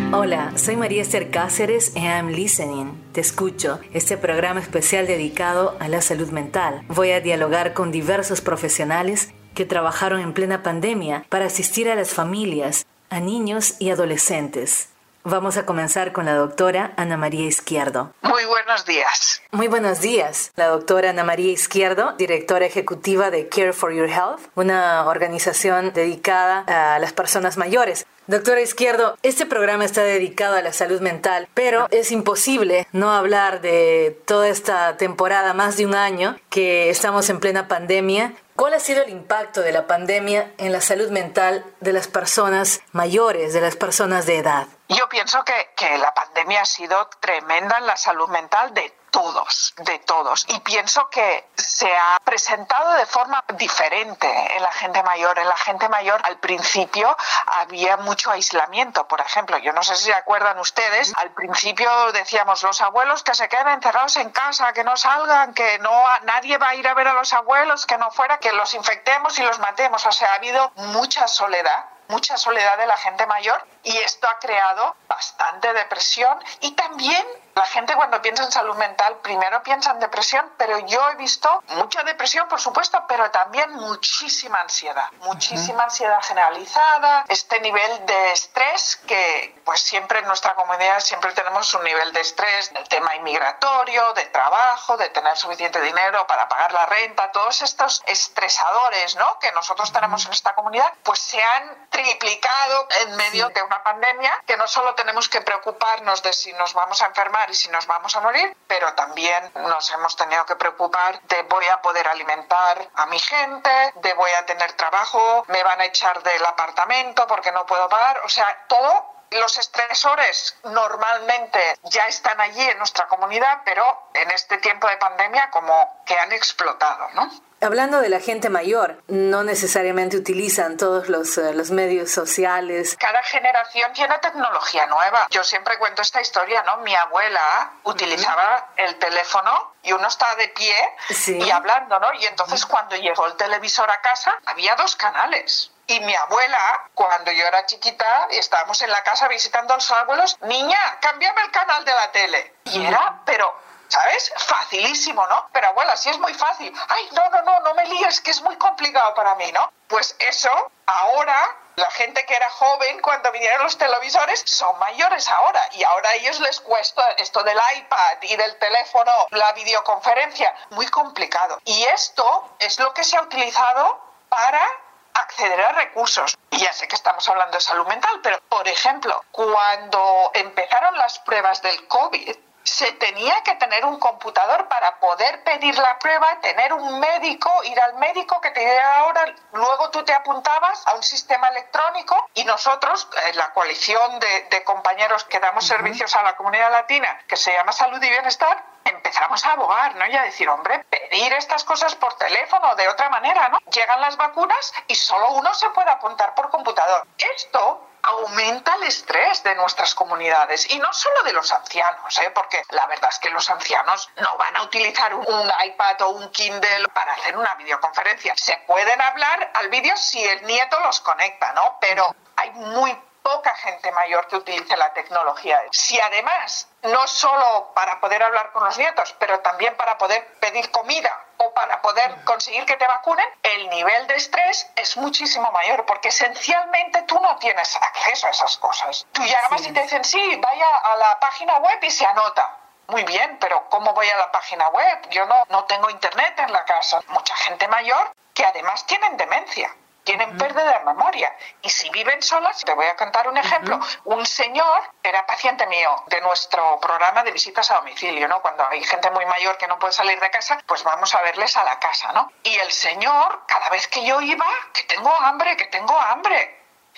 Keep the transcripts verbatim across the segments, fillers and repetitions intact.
Hola, soy María Esther Cáceres y I'm Listening. Te escucho, este programa especial dedicado a la salud mental. Voy a dialogar con diversos profesionales que trabajaron en plena pandemia para asistir a las familias, a niños y adolescentes. Vamos a comenzar con la doctora Ana María Izquierdo. Muy buenos días. Muy buenos días. La doctora Ana María Izquierdo, directora ejecutiva de Care for Your Health, una organización dedicada a las personas mayores. Doctora Izquierdo, este programa está dedicado a la salud mental, pero es imposible no hablar de toda esta temporada, más de un año, que estamos en plena pandemia. ¿Cuál ha sido el impacto de la pandemia en la salud mental de las personas mayores, de las personas de edad? Yo pienso que, que la pandemia ha sido tremenda en la salud mental de todos, de todos. Y pienso que se ha presentado de forma diferente en la gente mayor. En la gente mayor, al principio, había mucho aislamiento. Por ejemplo, yo no sé si se acuerdan ustedes, al principio decíamos los abuelos que se queden encerrados en casa, que no salgan, que no nadie va a ir a ver a los abuelos, que no fuera, que los infectemos y los matemos. O sea, ha habido mucha soledad. mucha soledad de la gente mayor y esto ha creado bastante depresión y también la gente cuando piensa en salud mental primero piensa en depresión, pero yo he visto mucha depresión por supuesto, pero también muchísima ansiedad, muchísima ansiedad generalizada, este nivel de estrés que pues siempre en nuestra comunidad siempre tenemos un nivel de estrés del tema inmigratorio, de trabajo, de tener suficiente dinero para pagar la renta, todos estos estresadores, ¿no?, que nosotros tenemos en esta comunidad, pues se han triplicado en medio de una pandemia, que no solo tenemos que preocuparnos de si nos vamos a enfermar y si nos vamos a morir, pero también nos hemos tenido que preocupar de voy a poder alimentar a mi gente, de voy a tener trabajo, me van a echar del apartamento porque no puedo pagar, o sea, todo. Los estresores normalmente ya están allí en nuestra comunidad, pero en este tiempo de pandemia como que han explotado, ¿no? Hablando de la gente mayor, no necesariamente utilizan todos los, uh, los medios sociales. Cada generación tiene tecnología nueva. Yo siempre cuento esta historia, ¿no? Mi abuela utilizaba el teléfono y uno estaba de pie sí. y hablando, ¿no? Y entonces cuando llegó el televisor a casa, había dos canales. Y mi abuela, cuando yo era chiquita y estábamos en la casa visitando a los abuelos, niña, cámbiame el canal de la tele. Y era, pero... ¿sabes? Facilísimo, ¿no? Pero abuela, sí es muy fácil. Ay, no, no, no, no me líes, que es muy complicado para mí, ¿no? Pues eso, ahora, la gente que era joven cuando vinieron los televisores, son mayores ahora. Y ahora a ellos les cuesta esto del iPad y del teléfono, la videoconferencia, muy complicado. Y esto es lo que se ha utilizado para acceder a recursos. Y ya sé que estamos hablando de salud mental, pero, por ejemplo, cuando empezaron las pruebas del COVID, se tenía que tener un computador para poder pedir la prueba, tener un médico, ir al médico que te diera ahora, luego tú te apuntabas a un sistema electrónico y nosotros, la coalición de, de compañeros que damos uh-huh. servicios a la comunidad latina, que se llama Salud y Bienestar, empezamos a abogar, ¿no? Y a decir, hombre, pedir estas cosas por teléfono de otra manera, ¿no? Llegan las vacunas y solo uno se puede apuntar por computador. Esto aumenta el estrés de nuestras comunidades y no solo de los ancianos, ¿eh? Porque la verdad es que los ancianos no van a utilizar un, un iPad o un Kindle para hacer una videoconferencia. Se pueden hablar al vídeo si el nieto los conecta, ¿no? Pero hay muy poca gente mayor que utilice la tecnología. Si además, no solo para poder hablar con los nietos, pero también para poder pedir comida o para poder conseguir que te vacunen, el nivel de estrés es muchísimo mayor, porque esencialmente tú no tienes acceso a esas cosas. Tú llamas sí. y te dicen, sí, vaya a la página web y se anota. Muy bien, pero ¿cómo voy a la página web? Yo no, no tengo internet en la casa. Mucha gente mayor que además tienen demencia. Tienen uh-huh. pérdida de memoria. Y si viven solas, te voy a contar un ejemplo. Uh-huh. Un señor era paciente mío de nuestro programa de visitas a domicilio, ¿no? Cuando hay gente muy mayor que no puede salir de casa, pues vamos a verles a la casa, ¿no? Y el señor, cada vez que yo iba, que tengo hambre, que tengo hambre.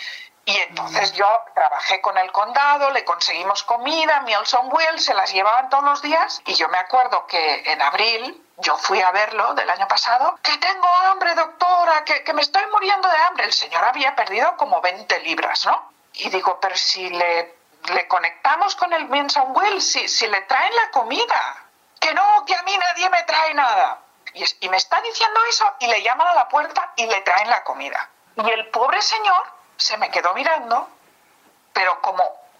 Y entonces yo trabajé con el condado, le conseguimos comida, Meals on Wheels, se las llevaban todos los días. Y yo me acuerdo que en abril yo fui a verlo del año pasado. ¡Que tengo hambre, doctora! Que, que me estoy muriendo de hambre! El señor había perdido como veinte libras, ¿no? Y digo, pero si le, le conectamos con el Meals on Wheels, si, si le traen la comida. Que no, que a mí nadie me trae nada. Y, es, y me está diciendo eso y le llaman a la puerta y le traen la comida. Y el pobre señor se me quedó mirando, pero como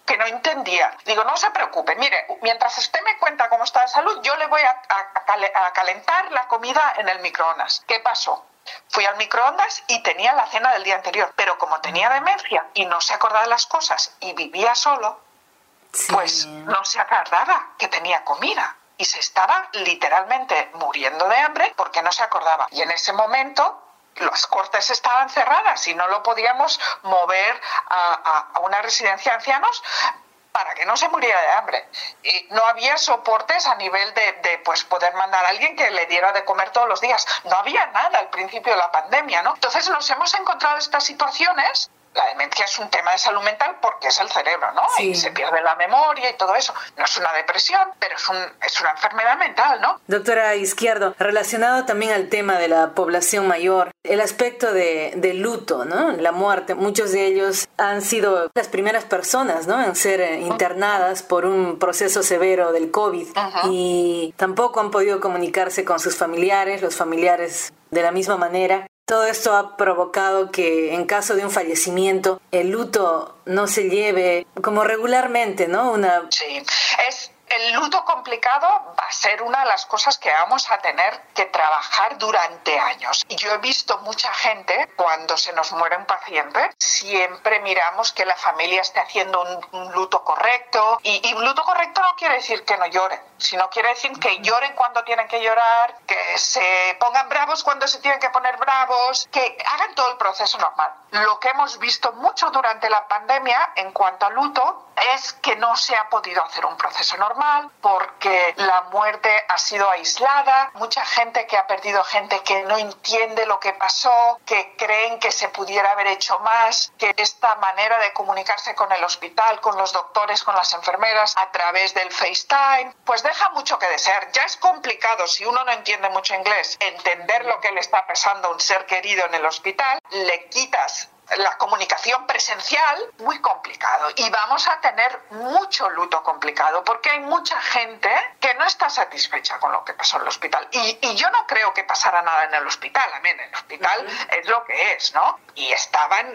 que no entendía. Digo, no se preocupe, mire, mientras usted me cuenta cómo está de salud, yo le voy a, a, a calentar la comida en el microondas. ¿Qué pasó? Fui al microondas y tenía la cena del día anterior, pero como tenía demencia y no se acordaba de las cosas y vivía solo, sí. pues no se acordaba que tenía comida y se estaba literalmente muriendo de hambre porque no se acordaba. Y en ese momento las cortes estaban cerradas y no lo podíamos mover a, a, a una residencia de ancianos para que no se muriera de hambre. Y no había soportes a nivel de, de pues poder mandar a alguien que le diera de comer todos los días. No había nada al principio de la pandemia, ¿no? Entonces nos hemos encontrado estas situaciones. La demencia es un tema de salud mental porque es el cerebro, ¿no? Sí. Y se pierde la memoria y todo eso. No es una depresión, pero es, un, es una enfermedad mental, ¿no? Doctora Izquierdo, relacionado también al tema de la población mayor, el aspecto de, de luto, ¿no? La muerte. Muchos de ellos han sido las primeras personas, ¿no? En ser internadas por un proceso severo del COVID uh-huh. y tampoco han podido comunicarse con sus familiares, los familiares de la misma manera. Todo esto ha provocado que en caso de un fallecimiento el luto no se lleve como regularmente, ¿no? Una... Sí, es... El luto complicado va a ser una de las cosas que vamos a tener que trabajar durante años. Y yo he visto mucha gente, cuando se nos muere un paciente, siempre miramos que la familia esté haciendo un, un luto correcto. Y, y un luto correcto no quiere decir que no lloren, sino quiere decir que lloren cuando tienen que llorar, que se pongan bravos cuando se tienen que poner bravos, que hagan todo el proceso normal. Lo que hemos visto mucho durante la pandemia en cuanto a luto es que no se ha podido hacer un proceso normal porque la muerte ha sido aislada, mucha gente que ha perdido gente que no entiende lo que pasó, que creen que se pudiera haber hecho más, que esta manera de comunicarse con el hospital, con los doctores, con las enfermeras a través del FaceTime, pues deja mucho que desear. Ya es complicado, si uno no entiende mucho inglés, entender lo que le está pasando a un ser querido en el hospital, le quitas la comunicación presencial, muy complicado. Y vamos a tener mucho luto complicado porque hay mucha gente que no está satisfecha con lo que pasó en el hospital. Y, y yo no creo que pasara nada en el hospital. A mí en el hospital uh-huh. es lo que es, ¿no? Y estaban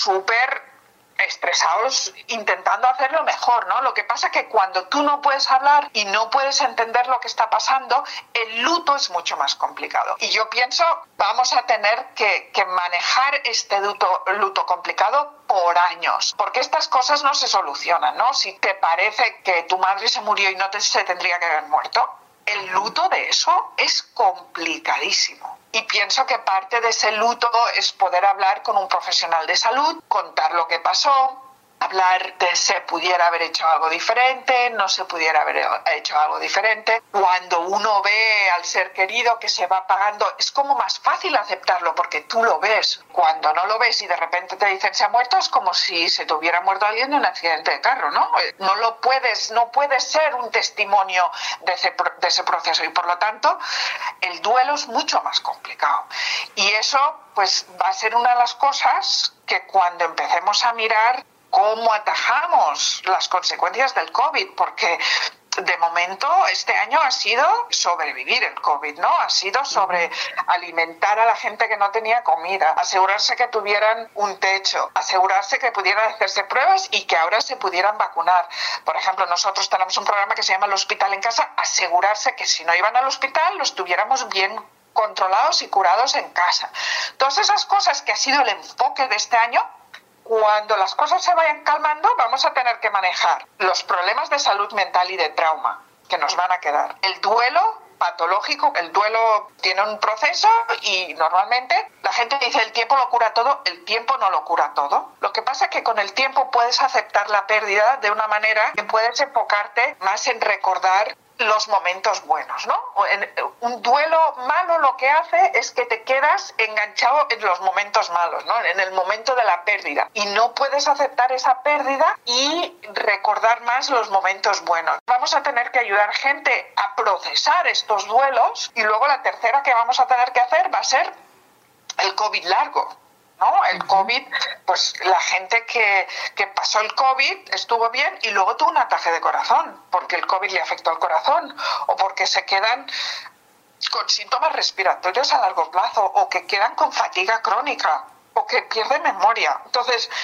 súper estresados intentando hacer lo mejor, ¿no? Lo que pasa es que cuando tú no puedes hablar y no puedes entender lo que está pasando, el luto es mucho más complicado. Y yo pienso, vamos a tener que, que manejar este luto, luto complicado por años, porque estas cosas no se solucionan, ¿no? Si te parece que tu madre se murió y no te, se tendría que haber muerto, el luto de eso es complicadísimo. Y pienso que parte de ese luto es poder hablar con un profesional de salud, contar lo que pasó, hablar de se pudiera haber hecho algo diferente, no se pudiera haber hecho algo diferente. Cuando uno ve al ser querido que se va apagando, es como más fácil aceptarlo porque tú lo ves. Cuando no lo ves y de repente te dicen se ha muerto, es como si se te hubiera muerto alguien en un accidente de carro, ¿no? No lo puedes, no puedes ser un testimonio de ese, de ese proceso y por lo tanto el duelo es mucho más complicado. Y eso pues va a ser una de las cosas que cuando empecemos a mirar cómo atajamos las consecuencias del COVID, porque de momento este año ha sido sobrevivir el COVID, ¿no? Ha sido sobre alimentar a la gente que no tenía comida, asegurarse que tuvieran un techo, asegurarse que pudieran hacerse pruebas y que ahora se pudieran vacunar. Por ejemplo, nosotros tenemos un programa que se llama El Hospital en Casa, asegurarse que si no iban al hospital los tuviéramos bien controlados y curados en casa. Todas esas cosas que ha sido el enfoque de este año, cuando las cosas se vayan calmando, vamos a tener que manejar los problemas de salud mental y de trauma que nos van a quedar. El duelo patológico, el duelo tiene un proceso y normalmente la gente dice el tiempo lo cura todo, el tiempo no lo cura todo. Lo que pasa es que con el tiempo puedes aceptar la pérdida de una manera que puedes enfocarte más en recordar los momentos buenos, ¿no? Un duelo malo lo que hace es que te quedas enganchado en los momentos malos, ¿no? En el momento de la pérdida. Y no puedes aceptar esa pérdida y recordar más los momentos buenos. Vamos a tener que ayudar gente a procesar estos duelos y luego la tercera que vamos a tener que hacer va a ser el COVID largo, ¿no? El COVID, pues la gente que, que pasó el COVID estuvo bien y luego tuvo un ataque de corazón porque el COVID le afectó al corazón o porque se quedan con síntomas respiratorios a largo plazo o que quedan con fatiga crónica o que pierden memoria. Entonces,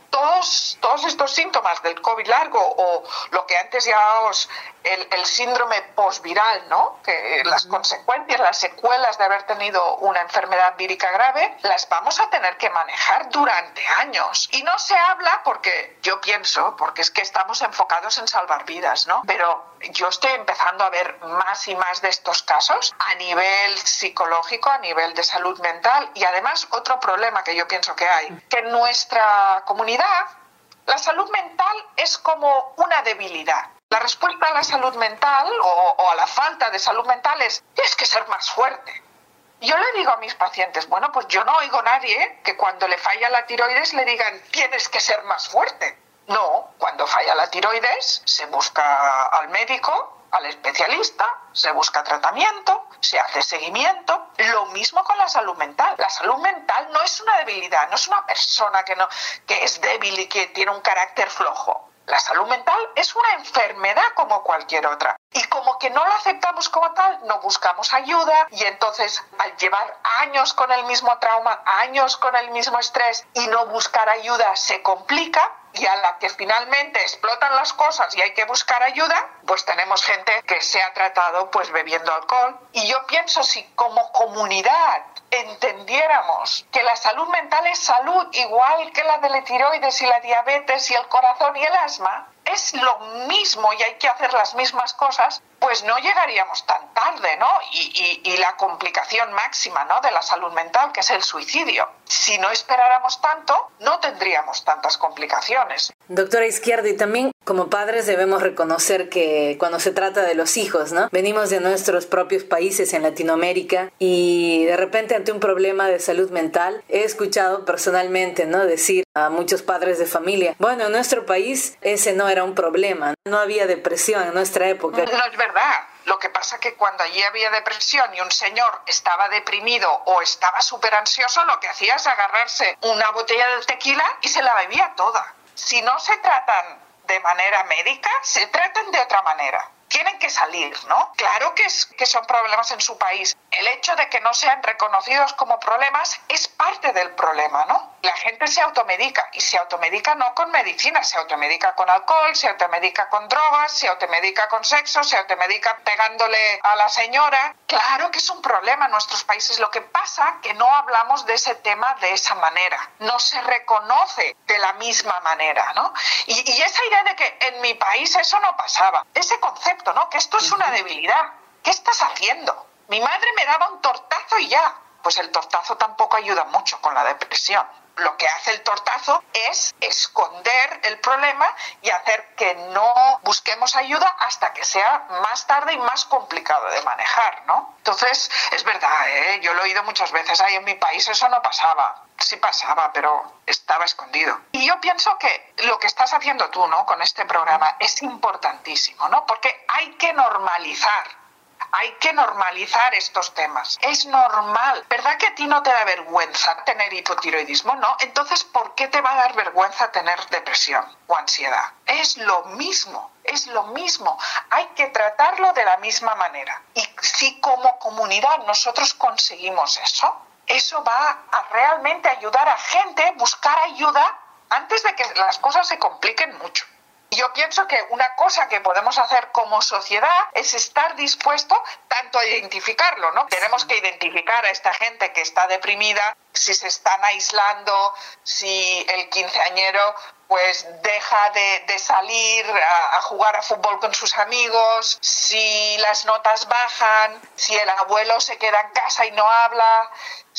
todos, todos estos síntomas del COVID largo o lo que antes llamábamos el, el síndrome postviral, ¿no? Que las consecuencias, las secuelas de haber tenido una enfermedad vírica grave, las vamos a tener que manejar durante años. Y no se habla porque yo pienso, porque es que estamos enfocados en salvar vidas, ¿no? Pero yo estoy empezando a ver más y más de estos casos a nivel psicológico, a nivel de salud mental y además otro problema que yo pienso que hay, que en nuestra comunidad la salud mental es como una debilidad. La respuesta a la salud mental o, o a la falta de salud mental es tienes que ser más fuerte. Yo le digo a mis pacientes, bueno, pues yo no oigo a nadie que cuando le falla la tiroides le digan tienes que ser más fuerte. No, cuando falla la tiroides se busca al médico, al especialista, se busca tratamiento, se hace seguimiento. Lo mismo con la salud mental. La salud mental no es una debilidad, no es una persona que, no, que es débil y que tiene un carácter flojo. La salud mental es una enfermedad como cualquier otra. Y como que no la aceptamos como tal, no buscamos ayuda y entonces al llevar años con el mismo trauma, años con el mismo estrés y no buscar ayuda se complica y a la que finalmente explotan las cosas y hay que buscar ayuda, pues tenemos gente que se ha tratado pues bebiendo alcohol. Y yo pienso si como comunidad entendiéramos que la salud mental es salud igual que la de la tiroides y la diabetes y el corazón y el asma, es lo mismo y hay que hacer las mismas cosas, pues no llegaríamos tan tarde, ¿no? Y, y, y la complicación máxima, ¿no?, de la salud mental, que es el suicidio. Si no esperáramos tanto, no tendríamos tantas complicaciones. Doctora Izquierdo, y también como padres debemos reconocer que cuando se trata de los hijos, ¿no?, venimos de nuestros propios países en Latinoamérica y de repente ante un problema de salud mental he escuchado personalmente, ¿no?, decir a muchos padres de familia, bueno, en nuestro país ese no era un problema, no había depresión en nuestra época. No es verdad. Lo que pasa que cuando allí había depresión y un señor estaba deprimido o estaba súper ansioso, lo que hacía es agarrarse una botella de tequila y se la bebía toda. Si no se tratan de manera médica, se tratan de otra manera. Tienen que salir, ¿no? Claro que, es, que son problemas en su país. El hecho de que no sean reconocidos como problemas es parte del problema, ¿no? La gente se automedica y se automedica no con medicina, se automedica con alcohol, se automedica con drogas, se automedica con sexo, se automedica pegándole a la señora. Claro que es un problema en nuestros países. Lo que pasa es que no hablamos de ese tema de esa manera. No se reconoce de la misma manera, ¿no? Y, y esa idea de que en mi país eso no pasaba, ese concepto, ¿no?, que esto es una debilidad. ¿Qué estás haciendo? Mi madre me daba un tortazo y ya. Pues el tortazo tampoco ayuda mucho con la depresión. Lo que hace el tortazo es esconder el problema y hacer que no busquemos ayuda hasta que sea más tarde y más complicado de manejar, ¿no? Entonces, es verdad, ¿eh? Yo lo he oído muchas veces, ay, en mi país eso no pasaba. Sí pasaba, pero estaba escondido. Y yo pienso que lo que estás haciendo tú, ¿no?, con este programa es importantísimo, ¿no? Porque hay que normalizar. Hay que normalizar estos temas. Es normal. ¿Verdad que a ti no te da vergüenza tener hipotiroidismo? ¿No? Entonces, ¿por qué te va a dar vergüenza tener depresión o ansiedad? Es lo mismo, es lo mismo. Hay que tratarlo de la misma manera. Y si como comunidad nosotros conseguimos eso, eso va a realmente ayudar a gente a buscar ayuda antes de que las cosas se compliquen mucho. Yo pienso que una cosa que podemos hacer como sociedad es estar dispuesto tanto a identificarlo, ¿no? Tenemos que identificar a esta gente que está deprimida, si se están aislando, si el quinceañero pues deja de, de salir a, a jugar a fútbol con sus amigos, si las notas bajan, si el abuelo se queda en casa y no habla,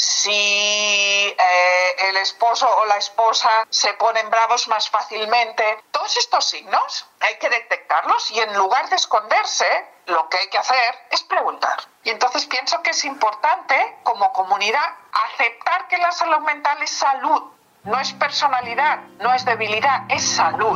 si eh, el esposo o la esposa se ponen bravos más fácilmente. Todos estos signos hay que detectarlos y en lugar de esconderse, lo que hay que hacer es preguntar. Y entonces pienso que es importante, como comunidad, aceptar que la salud mental es salud. No es personalidad, no es debilidad, es salud.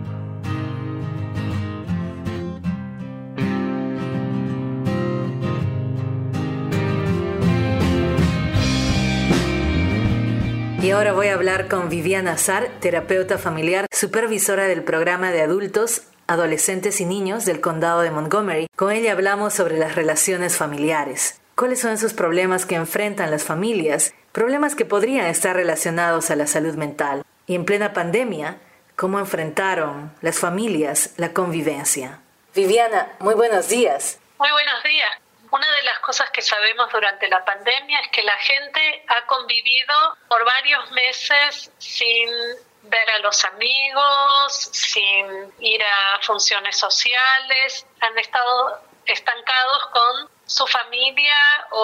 Y ahora voy a hablar con Viviana Azar, terapeuta familiar, supervisora del programa de adultos, adolescentes y niños del condado de Montgomery. Con ella hablamos sobre las relaciones familiares. ¿Cuáles son esos problemas que enfrentan las familias? Problemas que podrían estar relacionados a la salud mental. Y en plena pandemia, ¿cómo enfrentaron las familias la convivencia? Viviana, muy buenos días. Muy buenos días. Una de las cosas que sabemos durante la pandemia es que la gente ha convivido por varios meses sin ver a los amigos, sin ir a funciones sociales, han estado estancados con su familia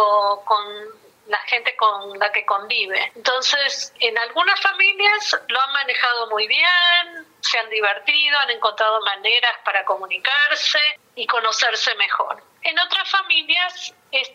o con la gente con la que convive. Entonces, en algunas familias lo han manejado muy bien, se han divertido, han encontrado maneras para comunicarse y conocerse mejor. En otras familias,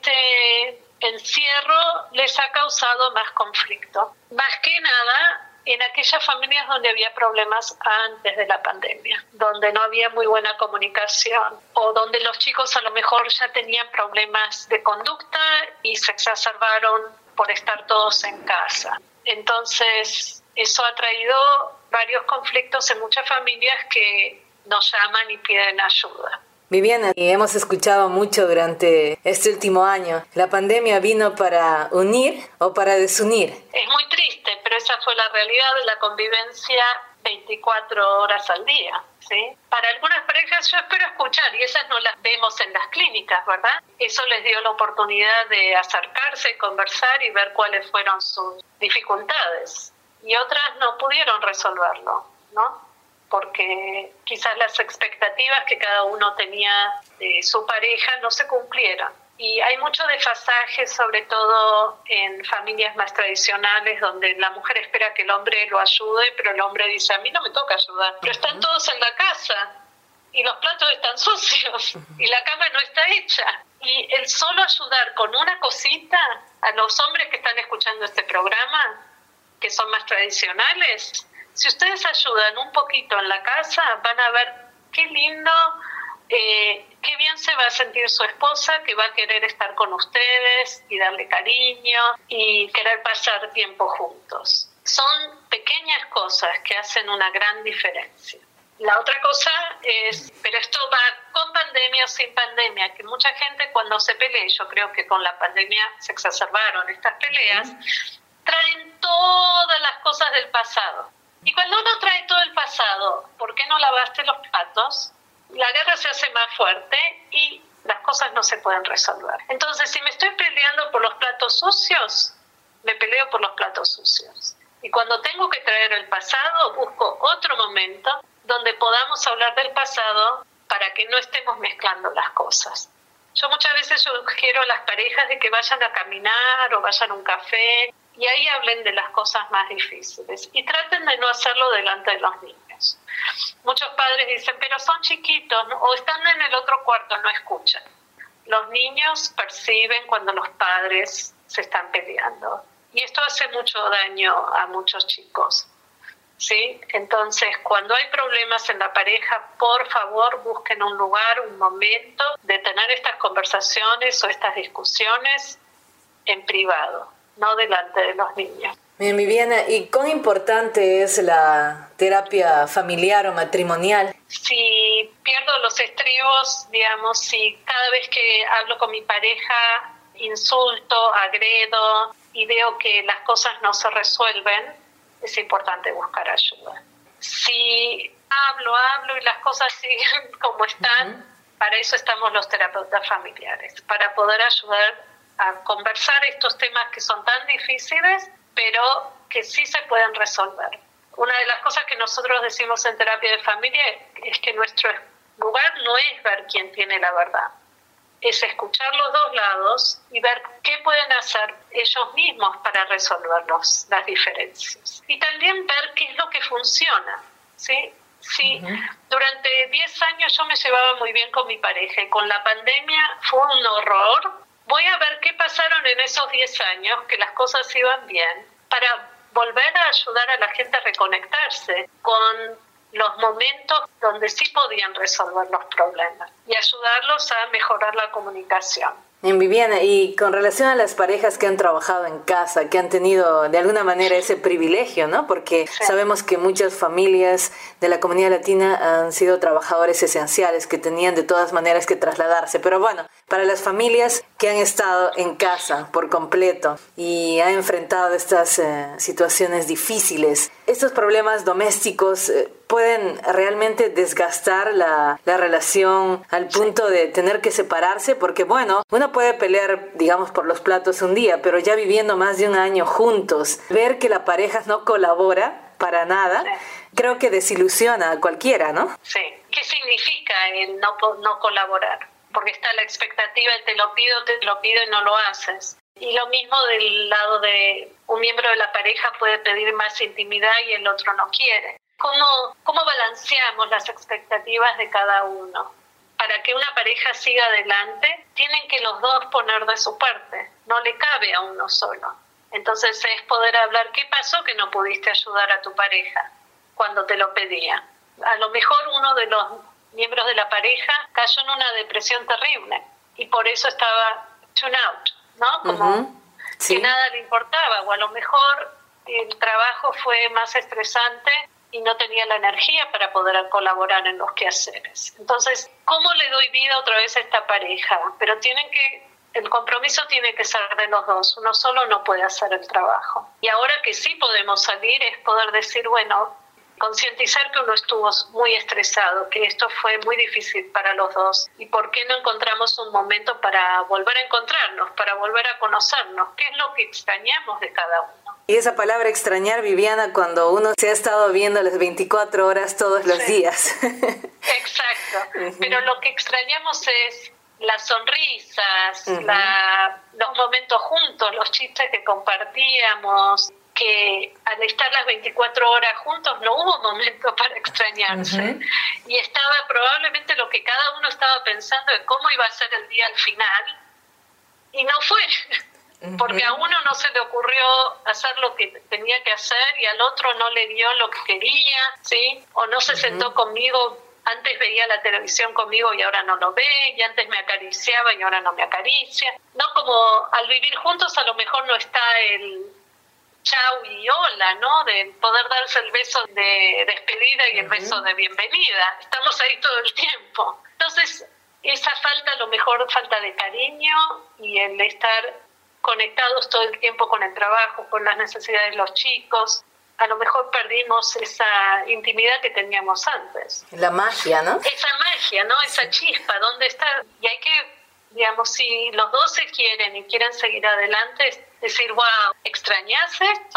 este encierro les ha causado más conflicto. Más que nada, en aquellas familias donde había problemas antes de la pandemia, donde no había muy buena comunicación o donde los chicos a lo mejor ya tenían problemas de conducta y se exacerbaron por estar todos en casa. Entonces, eso ha traído varios conflictos en muchas familias que nos llaman y piden ayuda. Viviana, y hemos escuchado mucho durante este último año. ¿La pandemia vino para unir o para desunir? Es muy triste, pero esa fue la realidad de la convivencia veinticuatro horas al día, ¿sí? Para algunas parejas yo espero escuchar, y esas no las vemos en las clínicas, ¿verdad? Eso les dio la oportunidad de acercarse, conversar y ver cuáles fueron sus dificultades. Y otras no pudieron resolverlo, ¿no? Porque quizás las expectativas que cada uno tenía de su pareja no se cumplieron. Y hay mucho desfasaje, sobre todo en familias más tradicionales, donde la mujer espera que el hombre lo ayude, pero el hombre dice, a mí no me toca ayudar. Pero están todos en la casa y los platos están sucios y la cama no está hecha. Y el solo ayudar con una cosita a los hombres que están escuchando este programa, que son más tradicionales, si ustedes ayudan un poquito en la casa, van a ver qué lindo, eh, qué bien se va a sentir su esposa, que va a querer estar con ustedes y darle cariño y querer pasar tiempo juntos. Son pequeñas cosas que hacen una gran diferencia. La otra cosa es, pero esto va con pandemia o sin pandemia, que mucha gente cuando se pelea, yo creo que con la pandemia se exacerbaron estas peleas, traen todas las cosas del pasado. Y cuando uno trae todo el pasado, ¿por qué no lavaste los platos? La guerra se hace más fuerte y las cosas no se pueden resolver. Entonces, si me estoy peleando por los platos sucios, me peleo por los platos sucios. Y cuando tengo que traer el pasado, busco otro momento donde podamos hablar del pasado para que no estemos mezclando las cosas. Yo muchas veces sugiero a las parejas de que vayan a caminar o vayan a un café y ahí hablen de las cosas más difíciles y traten de no hacerlo delante de los niños. Muchos padres dicen, pero son chiquitos, ¿no? O están en el otro cuarto, no escuchan. Los niños perciben cuando los padres se están peleando y esto hace mucho daño a muchos chicos, ¿sí? Entonces, cuando hay problemas en la pareja, por favor, busquen un lugar, un momento de tener estas conversaciones o estas discusiones en privado, no delante de los niños. Bien, Viviana, ¿y cuán importante es la terapia familiar o matrimonial? Si pierdo los estribos, digamos, si cada vez que hablo con mi pareja insulto, agredo y veo que las cosas no se resuelven, es importante buscar ayuda. Si hablo, hablo y las cosas siguen como están, uh-huh. Para eso estamos los terapeutas familiares, para poder ayudar a conversar estos temas que son tan difíciles, pero que sí se pueden resolver. Una de las cosas que nosotros decimos en terapia de familia es que nuestro lugar no es ver quién tiene la verdad, es escuchar los dos lados y ver qué pueden hacer ellos mismos para resolver los, las diferencias. Y también ver qué es lo que funciona, ¿sí? Si uh-huh. durante diez años yo me llevaba muy bien con mi pareja y con la pandemia fue un horror, voy a ver qué pasaron en esos diez años, que las cosas iban bien, para volver a ayudar a la gente a reconectarse con los momentos donde sí podían resolver los problemas y ayudarlos a mejorar la comunicación. Bien, Viviana, y con relación a las parejas que han trabajado en casa, que han tenido de alguna manera ese privilegio, ¿no? Porque sí. Sabemos que muchas familias de la comunidad latina han sido trabajadores esenciales que tenían de todas maneras que trasladarse. Pero bueno, Para las familias que han estado en casa por completo y han enfrentado estas eh, situaciones difíciles, estos problemas domésticos eh, pueden realmente desgastar la, la relación al punto de tener que separarse, porque bueno, uno puede pelear, digamos, por los platos un día, pero ya viviendo más de un año juntos, ver que la pareja no colabora para nada, creo que desilusiona a cualquiera, ¿no? Sí. ¿Qué significa el no, no colaborar? Porque está la expectativa de te lo pido, te lo pido y no lo haces. Y lo mismo del lado de un miembro de la pareja puede pedir más intimidad y el otro no quiere. ¿Cómo, cómo balanceamos las expectativas de cada uno? Para que una pareja siga adelante, tienen que los dos poner de su parte. No le cabe a uno solo. Entonces es poder hablar, ¿qué pasó que no pudiste ayudar a tu pareja cuando te lo pedía? A lo mejor uno de los miembros de la pareja cayó en una depresión terrible y por eso estaba tune out, ¿no? Como uh-huh. sí. que nada le importaba, o a lo mejor el trabajo fue más estresante y no tenía la energía para poder colaborar en los quehaceres. Entonces, ¿cómo le doy vida otra vez a esta pareja? Pero tienen que, el compromiso tiene que ser de los dos, uno solo no puede hacer el trabajo. Y ahora que sí podemos salir es poder decir, bueno, concientizar que uno estuvo muy estresado, que esto fue muy difícil para los dos. ¿Y por qué no encontramos un momento para volver a encontrarnos, para volver a conocernos? ¿Qué es lo que extrañamos de cada uno? Y esa palabra extrañar, Viviana, cuando uno se ha estado viendo las veinticuatro horas todos los sí. días. Exacto. Uh-huh. Pero lo que extrañamos es las sonrisas, uh-huh. la, los momentos juntos, los chistes que compartíamos, que al estar las veinticuatro horas juntos no hubo momento para extrañarse. Uh-huh. Y estaba probablemente lo que cada uno estaba pensando de cómo iba a ser el día al final, y no fue. Uh-huh. Porque a uno no se le ocurrió hacer lo que tenía que hacer y al otro no le dio lo que quería, ¿sí? O no se uh-huh. sentó conmigo, antes veía la televisión conmigo y ahora no lo ve, y antes me acariciaba y ahora no me acaricia. No, como al vivir juntos a lo mejor no está el chau y hola, ¿no? De poder darse el beso de despedida y el uh-huh. beso de bienvenida. Estamos ahí todo el tiempo. Entonces, esa falta, a lo mejor falta de cariño y el estar conectados todo el tiempo con el trabajo, con las necesidades de los chicos, a lo mejor perdimos esa intimidad que teníamos antes. La magia, ¿no? Esa magia, ¿no? Esa chispa, ¿dónde está? Y hay que, digamos, si los dos se quieren y quieren seguir adelante, decir, wow, ¿extrañas esto?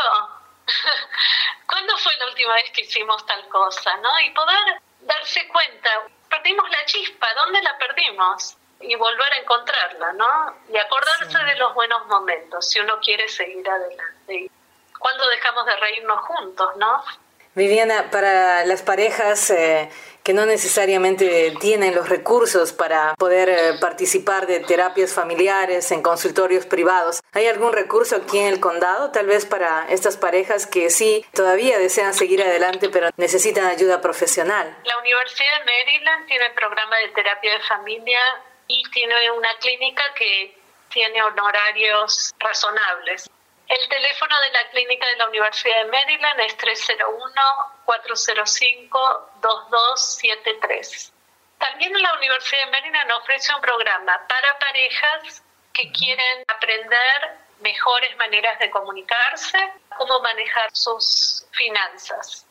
¿Cuándo fue la última vez que hicimos tal cosa, no? Y poder darse cuenta, perdimos la chispa, ¿dónde la perdimos? Y volver a encontrarla, ¿no? Y acordarse sí. de los buenos momentos, si uno quiere seguir adelante. ¿Cuándo dejamos de reírnos juntos, no? Viviana, para las parejas eh, que no necesariamente tienen los recursos para poder eh, participar de terapias familiares en consultorios privados, ¿hay algún recurso aquí en el condado? Tal vez para estas parejas que sí todavía desean seguir adelante, pero necesitan ayuda profesional. La Universidad de Maryland tiene el programa de terapia de familia y tiene una clínica que tiene honorarios razonables. El teléfono de la clínica de la Universidad de Maryland es tres cero uno, cuatro cero cinco, dos dos siete tres. También la Universidad de Maryland ofrece un programa para parejas que quieren aprender mejores maneras de comunicarse, cómo manejar sus finanzas,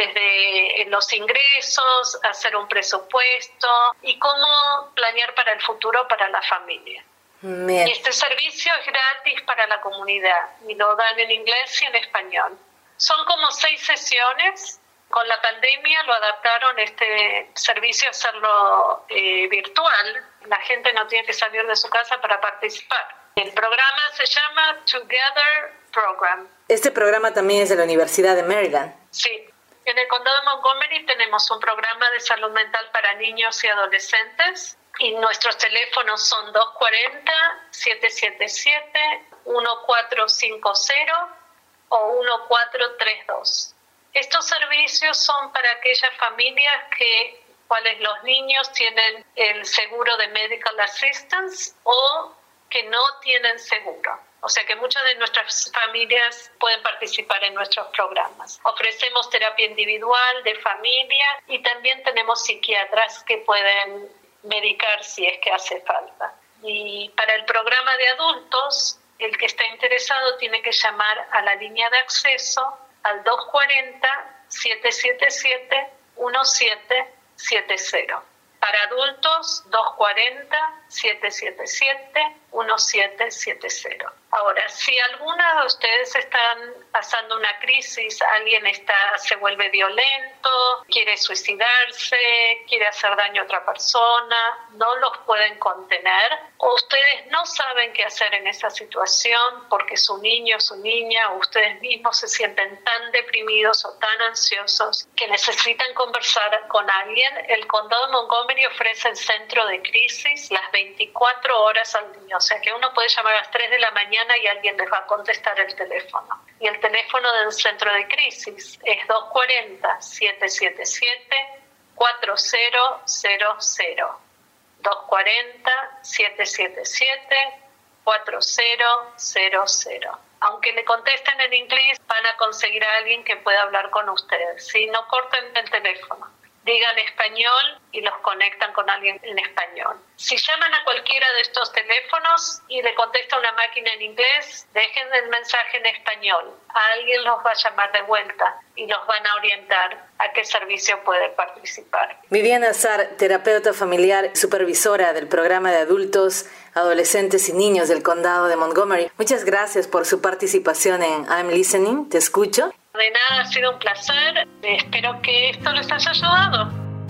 desde los ingresos, hacer un presupuesto y cómo planear para el futuro para la familia. Bien. Este servicio es gratis para la comunidad y lo dan en inglés y en español. Son como seis sesiones. Con la pandemia lo adaptaron este servicio a hacerlo eh, virtual. La gente no tiene que salir de su casa para participar. El programa se llama Together Program. Este programa también es de la Universidad de Maryland. Sí. En el condado de Montgomery tenemos un programa de salud mental para niños y adolescentes. Y nuestros teléfonos son dos cuatro cero, siete siete siete, uno cuatro cinco cero o uno cuatro tres dos. Estos servicios son para aquellas familias que, cuales los niños tienen el seguro de Medical Assistance o que no tienen seguro. O sea que muchas de nuestras familias pueden participar en nuestros programas. Ofrecemos terapia individual, de familia, y también tenemos psiquiatras que pueden medicar si es que hace falta. Y para el programa de adultos, el que está interesado tiene que llamar a la línea de acceso al dos cuatro cero, siete siete siete, uno siete siete cero. Para adultos, dos cuatro cero, siete siete siete, uno siete siete cero. Ahora, si alguna de ustedes están pasando una crisis, alguien está, se vuelve violento, quiere suicidarse, quiere hacer daño a otra persona, no los pueden contener, o ustedes no saben qué hacer en esa situación porque su niño, su niña, o ustedes mismos se sienten tan deprimidos o tan ansiosos que necesitan conversar con alguien, el Condado de Montgomery ofrece el centro de crisis las veinticuatro horas al día. O sea que uno puede llamar a las tres de la mañana y alguien les va a contestar el teléfono. Y el teléfono del centro de crisis es dos cuatro cero, siete siete siete, cuatro cero cero cero. dos cuatro cero, siete siete siete, cuatro cero cero cero. Aunque le contesten en inglés, van a conseguir a alguien que pueda hablar con ustedes. Si no, corten el teléfono. Digan español y los conectan con alguien en español. Si llaman a cualquiera de estos teléfonos y le contesta una máquina en inglés, dejen el mensaje en español. Alguien los va a llamar de vuelta y los van a orientar a qué servicio pueden participar. Viviana Azar, terapeuta familiar, supervisora del programa de adultos, adolescentes y niños del Condado de Montgomery. Muchas gracias por su participación en I'm Listening. Te escucho. De nada, ha sido un placer. Espero que esto les haya ayudado.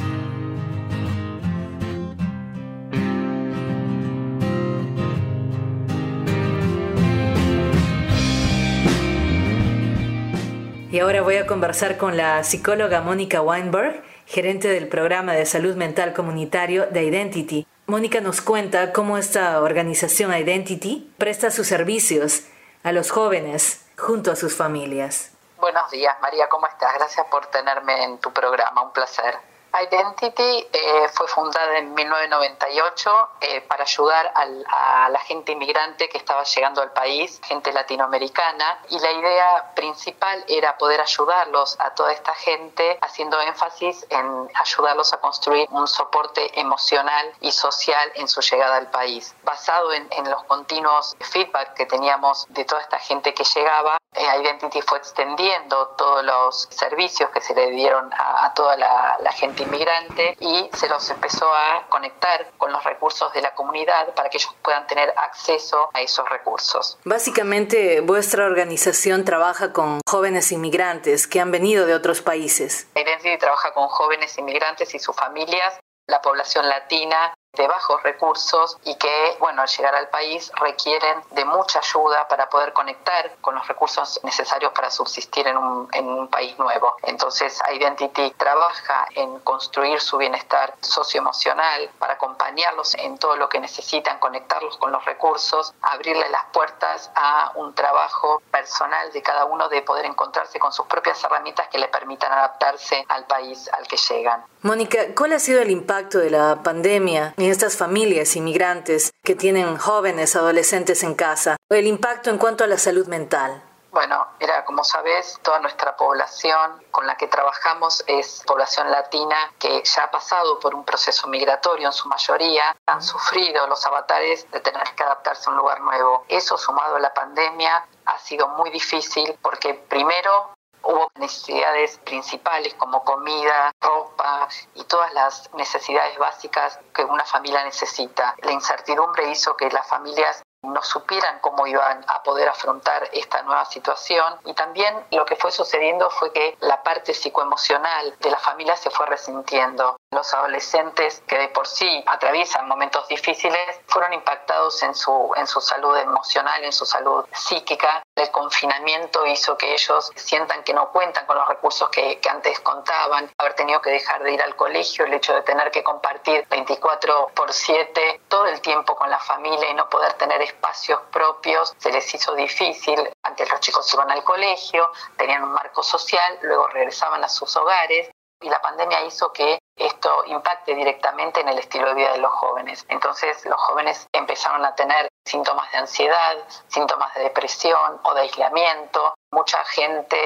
Y ahora voy a conversar con la psicóloga Mónica Weinberg, gerente del programa de salud mental comunitario de Identity. Mónica nos cuenta cómo esta organización Identity presta sus servicios a los jóvenes junto a sus familias. Buenos días, María, ¿cómo estás? Gracias por tenerme en tu programa, un placer. Identity eh, fue fundada en mil novecientos noventa y ocho eh, para ayudar al, a la gente inmigrante que estaba llegando al país, gente latinoamericana, y la idea principal era poder ayudarlos a toda esta gente, haciendo énfasis en ayudarlos a construir un soporte emocional y social en su llegada al país. Basado en, en los continuos feedback que teníamos de toda esta gente que llegaba, eh, Identity fue extendiendo todos los servicios que se le dieron a, a toda la, la gente inmigrante y se los empezó a conectar con los recursos de la comunidad para que ellos puedan tener acceso a esos recursos. Básicamente, vuestra organización trabaja con jóvenes inmigrantes que han venido de otros países. Identity trabaja con jóvenes inmigrantes y sus familias, la población latina de bajos recursos y que, bueno, al llegar al país requieren de mucha ayuda para poder conectar con los recursos necesarios para subsistir en un, en un país nuevo. Entonces, Identity trabaja en construir su bienestar socioemocional para acompañarlos en todo lo que necesitan, conectarlos con los recursos, abrirles las puertas a un trabajo personal de cada uno de poder encontrarse con sus propias herramientas que les permitan adaptarse al país al que llegan. Mónica, ¿cuál ha sido el impacto de la pandemia en estas familias inmigrantes que tienen jóvenes, adolescentes en casa? ¿El impacto en cuanto a la salud mental? Bueno, mira, como sabes, toda nuestra población con la que trabajamos es población latina que ya ha pasado por un proceso migratorio en su mayoría, han sufrido los avatares de tener que adaptarse a un lugar nuevo. Eso, sumado a la pandemia, ha sido muy difícil porque primero hubo necesidades principales como comida, ropa y todas las necesidades básicas que una familia necesita. La incertidumbre hizo que las familias no supieran cómo iban a poder afrontar esta nueva situación y también lo que fue sucediendo fue que la parte psicoemocional de la familia se fue resintiendo. Los adolescentes que de por sí atraviesan momentos difíciles fueron impactados en su, en su salud emocional, en su salud psíquica. El confinamiento hizo que ellos sientan que no cuentan con los recursos que, que antes contaban, haber tenido que dejar de ir al colegio, el hecho de tener que compartir veinticuatro por siete todo el tiempo con la familia y no poder tener espacios propios, se les hizo difícil. Antes los chicos iban al colegio, tenían un marco social, luego regresaban a sus hogares y la pandemia hizo que esto impacte directamente en el estilo de vida de los jóvenes. Entonces los jóvenes empezaron a tener síntomas de ansiedad, síntomas de depresión o de aislamiento. Mucha gente vio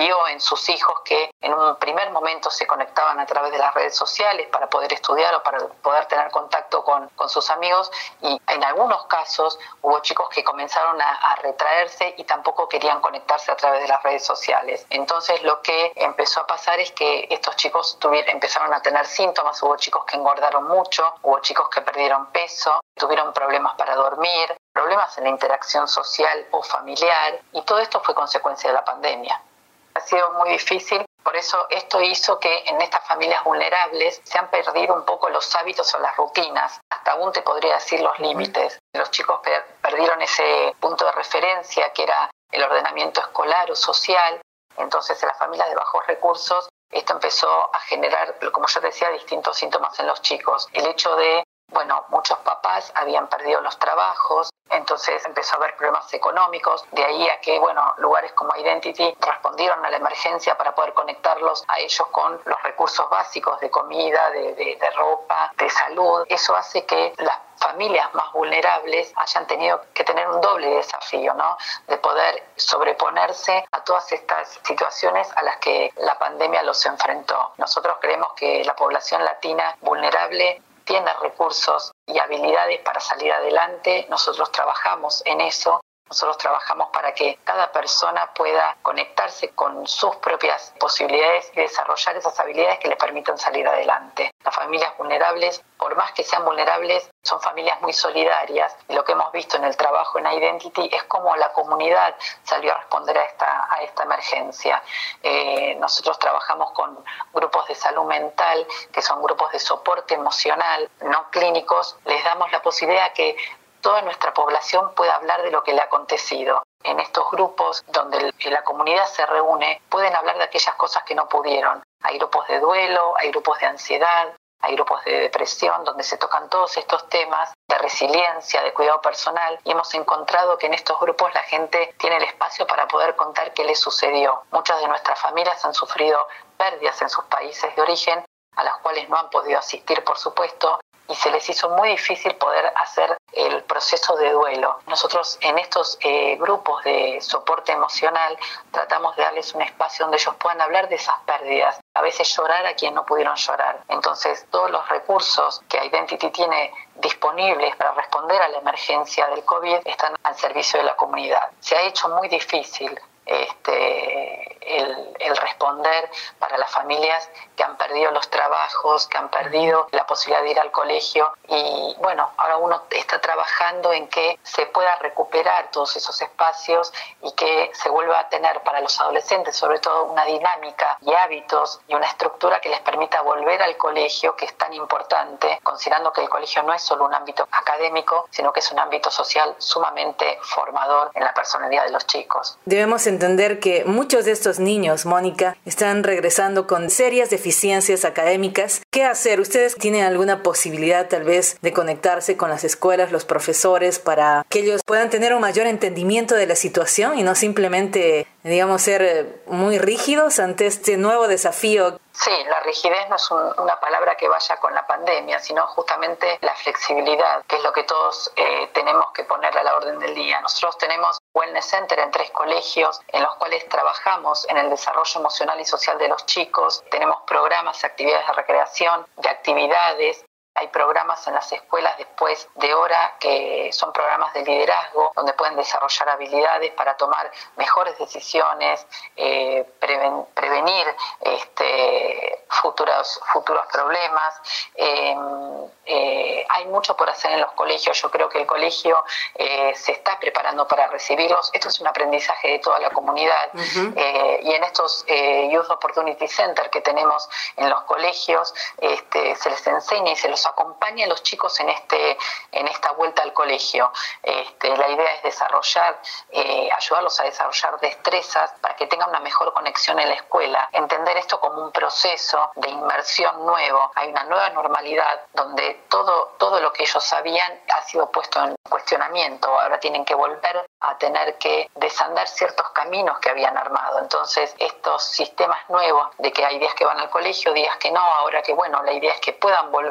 vio en sus hijos que en un primer momento se conectaban a través de las redes sociales para poder estudiar o para poder tener contacto con, con sus amigos, y en algunos casos hubo chicos que comenzaron a, a retraerse y tampoco querían conectarse a través de las redes sociales. Entonces lo que empezó a pasar es que estos chicos tuvieron, empezaron a tener síntomas, hubo chicos que engordaron mucho, hubo chicos que perdieron peso, tuvieron problemas para dormir, problemas en la interacción social o familiar, y todo esto fue consecuencia de la pandemia. Ha sido muy difícil, por eso esto hizo que en estas familias vulnerables se han perdido un poco los hábitos o las rutinas, hasta aún te podría decir los límites. Los chicos per- perdieron ese punto de referencia que era el ordenamiento escolar o social. Entonces en las familias de bajos recursos esto empezó a generar, como yo decía, distintos síntomas en los chicos. El hecho de, bueno, muchos papás habían perdido los trabajos, entonces empezó a haber problemas económicos, de ahí a que, bueno, lugares como Identity respondieron a la emergencia para poder conectarlos a ellos con los recursos básicos de comida, de, de, de ropa, de salud. Eso hace que las familias más vulnerables hayan tenido que tener un doble desafío, ¿no? De poder sobreponerse a todas estas situaciones a las que la pandemia los enfrentó. Nosotros creemos que la población latina vulnerable tiene recursos y habilidades para salir adelante. Nosotros trabajamos en eso. Nosotros trabajamos para que cada persona pueda conectarse con sus propias posibilidades y desarrollar esas habilidades que le permitan salir adelante. Las familias vulnerables, por más que sean vulnerables, son familias muy solidarias. Y lo que hemos visto en el trabajo en Identity es cómo la comunidad salió a responder a esta, a esta emergencia. Eh, nosotros trabajamos con grupos de salud mental, que son grupos de soporte emocional, no clínicos. Les damos la posibilidad que toda nuestra población pueda hablar de lo que le ha acontecido. En estos grupos donde la comunidad se reúne, pueden hablar de aquellas cosas que no pudieron. Hay grupos de duelo, hay grupos de ansiedad, hay grupos de depresión, donde se tocan todos estos temas de resiliencia, de cuidado personal, y hemos encontrado que en estos grupos la gente tiene el espacio para poder contar qué le sucedió. Muchas de nuestras familias han sufrido pérdidas en sus países de origen, a las cuales no han podido asistir, por supuesto, y se les hizo muy difícil poder hacer el proceso de duelo. Nosotros en estos eh, grupos de soporte emocional tratamos de darles un espacio donde ellos puedan hablar de esas pérdidas, a veces llorar a quien no pudieron llorar. Entonces todos los recursos que Identity tiene disponibles para responder a la emergencia del COVID están al servicio de la comunidad. Se ha hecho muy difícil Este, el, el responder para las familias que han perdido los trabajos, que han perdido la posibilidad de ir al colegio, y bueno, ahora uno está trabajando en que se pueda recuperar todos esos espacios y que se vuelva a tener para los adolescentes sobre todo una dinámica y hábitos y una estructura que les permita volver al colegio, que es tan importante, considerando que el colegio no es solo un ámbito académico, sino que es un ámbito social sumamente formador en la personalidad de los chicos. Debemos entender que muchos de estos niños, Mónica, están regresando con serias deficiencias académicas. ¿Qué hacer? ¿Ustedes tienen alguna posibilidad tal vez de conectarse con las escuelas, los profesores, para que ellos puedan tener un mayor entendimiento de la situación y no simplemente, digamos, ser muy rígidos ante este nuevo desafío? Sí, la rigidez no es un, una palabra que vaya con la pandemia, sino justamente la flexibilidad, que es lo que todos eh, tenemos que poner a la orden del día. Nosotros tenemos Wellness Center en tres colegios en los cuales trabajamos en el desarrollo emocional y social de los chicos. Tenemos programas, actividades de recreación, de actividades. Hay programas en las escuelas después de hora que son programas de liderazgo donde pueden desarrollar habilidades para tomar mejores decisiones, eh, preven, prevenir este, futuros, futuros problemas. Eh, eh, hay mucho por hacer en los colegios. Yo creo que el colegio eh, se está preparando para recibirlos. Esto es un aprendizaje de toda la comunidad. Uh-huh. eh, y en estos eh, Youth Opportunity Center que tenemos en los colegios este, se les enseña y se los acompaña a los chicos en este en esta vuelta al colegio. Este, la idea es desarrollar, eh, ayudarlos a desarrollar destrezas para que tengan una mejor conexión en la escuela, entender esto como un proceso de inmersión nuevo. Hay una nueva normalidad donde todo, todo lo que ellos sabían ha sido puesto en cuestionamiento. Ahora tienen que volver a tener que desandar ciertos caminos que habían armado. Entonces, estos sistemas nuevos de que hay días que van al colegio, días que no, ahora que bueno, la idea es que puedan volver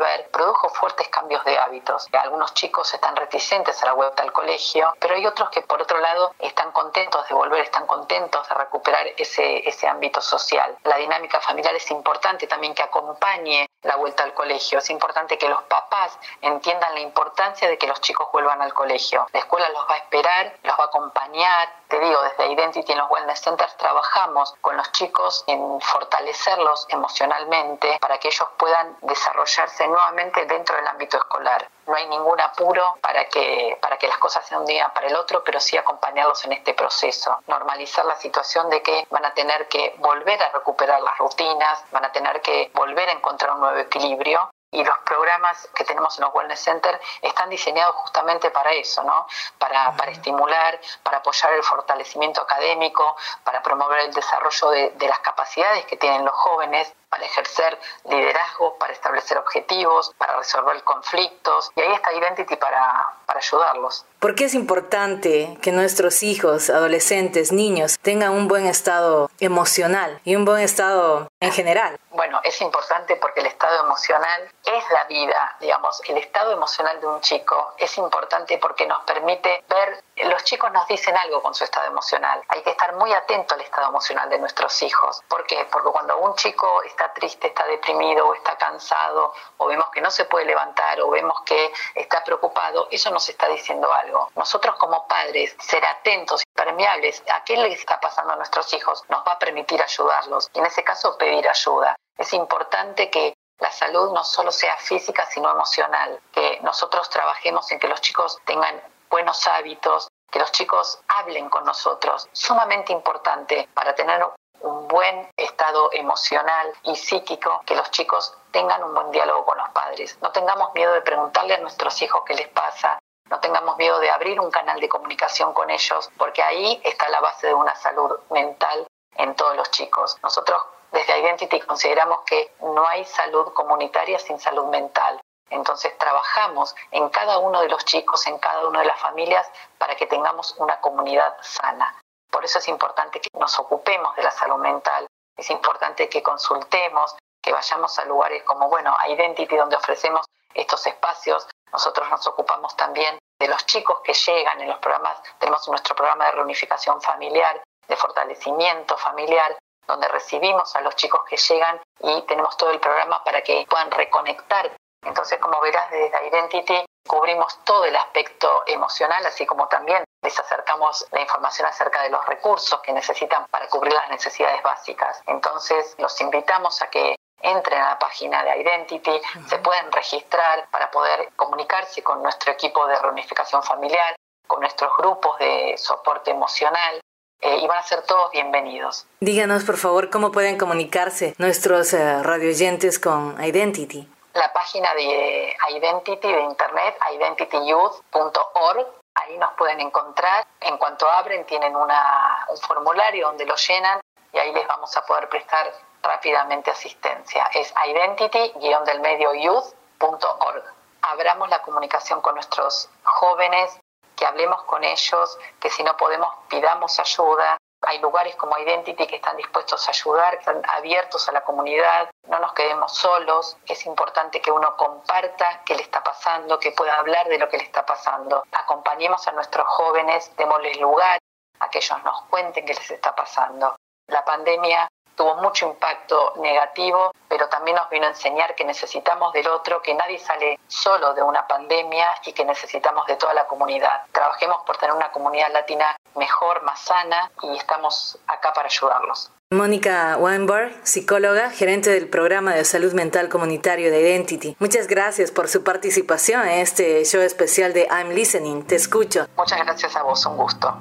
produjo fuertes cambios de hábitos. Algunos chicos están reticentes a la vuelta al colegio, pero hay otros que por otro lado están contentos de volver, están contentos de recuperar ese, ese ámbito social. La dinámica familiar es importante también que acompañe la vuelta al colegio. Es importante que los papás entiendan la importancia de que los chicos vuelvan al colegio. La escuela los va a esperar, los va a acompañar. Te digo, desde Identity en los Wellness Centers trabajamos con los chicos en fortalecerlos emocionalmente para que ellos puedan desarrollarse nuevamente dentro del ámbito escolar. No hay ningún apuro para que, para que las cosas sean de un día para el otro, pero sí acompañarlos en este proceso. Normalizar la situación de que van a tener que volver a recuperar las rutinas, van a tener que volver a encontrar un nuevo equilibrio. Y los programas que tenemos en los Wellness Centers están diseñados justamente para eso, ¿no? Para, para estimular, para apoyar el fortalecimiento académico, para promover el desarrollo de, de las capacidades que tienen los jóvenes, para ejercer liderazgo, para establecer objetivos, para resolver conflictos. Y ahí está Identity para, para ayudarlos. ¿Por qué es importante que nuestros hijos, adolescentes, niños tengan un buen estado emocional y un buen estado en general? Bueno, es importante porque el estado emocional es la vida, digamos. El estado emocional de un chico es importante porque nos permite ver, los chicos nos dicen algo con su estado emocional. Hay que estar muy atento al estado emocional de nuestros hijos. ¿Por qué? Porque cuando un chico está triste, está deprimido o está cansado, o vemos que no se puede levantar, o vemos que está preocupado, eso nos está diciendo algo. Nosotros como padres, ser atentos y permeables a qué les está pasando a nuestros hijos nos va a permitir ayudarlos. Y en ese caso pedir ayuda. Es importante que la salud no solo sea física, sino emocional. Que nosotros trabajemos en que los chicos tengan buenos hábitos, que los chicos hablen con nosotros. Sumamente importante para tener un buen estado emocional y psíquico, que los chicos tengan un buen diálogo con los padres. No tengamos miedo de preguntarle a nuestros hijos qué les pasa. No tengamos miedo de abrir un canal de comunicación con ellos, porque ahí está la base de una salud mental en todos los chicos. Nosotros desde Identity consideramos que no hay salud comunitaria sin salud mental. Entonces trabajamos en cada uno de los chicos, en cada una de las familias, para que tengamos una comunidad sana. Por eso es importante que nos ocupemos de la salud mental, es importante que consultemos, que vayamos a lugares como, bueno, a Identity, donde ofrecemos estos espacios. Nosotros nos ocupamos también de los chicos que llegan en los programas. Tenemos nuestro programa de reunificación familiar, de fortalecimiento familiar, donde recibimos a los chicos que llegan y tenemos todo el programa para que puedan reconectar. Entonces, como verás, desde Identity cubrimos todo el aspecto emocional, así como también les acercamos la información acerca de los recursos que necesitan para cubrir las necesidades básicas. Entonces, los invitamos a que entren a la página de Identity, uh-huh. se pueden registrar para poder comunicarse con nuestro equipo de reunificación familiar, con nuestros grupos de soporte emocional, eh, y van a ser todos bienvenidos. Díganos, por favor, cómo pueden comunicarse nuestros uh, radioyentes con Identity. La página de Identity de internet, identity youth punto org, ahí nos pueden encontrar. En cuanto abren, tienen una, un formulario donde lo llenan y ahí les vamos a poder prestar rápidamente asistencia. Es identity-del-medio youth punto org. Abramos la comunicación con nuestros jóvenes, que hablemos con ellos, que si no podemos pidamos ayuda. Hay lugares como Identity que están dispuestos a ayudar, que están abiertos a la comunidad. No nos quedemos solos. Es importante que uno comparta qué le está pasando, que pueda hablar de lo que le está pasando. Acompañemos a nuestros jóvenes, démosles lugar a que ellos nos cuenten qué les está pasando. La pandemia tuvo mucho impacto negativo, pero también nos vino a enseñar que necesitamos del otro, que nadie sale solo de una pandemia y que necesitamos de toda la comunidad. Trabajemos por tener una comunidad latina mejor, más sana, y estamos acá para ayudarlos. Mónica Weinberg, psicóloga, gerente del programa de salud mental comunitario de Identity. Muchas gracias por su participación en este show especial de I'm Listening. Te escucho. Muchas gracias a vos, un gusto.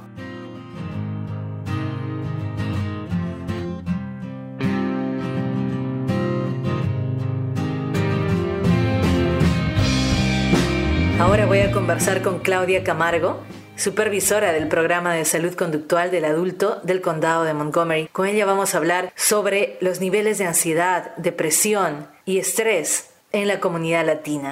Ahora voy a conversar con Claudia Camargo, supervisora del programa de salud conductual del adulto del condado de Montgomery. Con ella vamos a hablar sobre los niveles de ansiedad, depresión y estrés en la comunidad latina.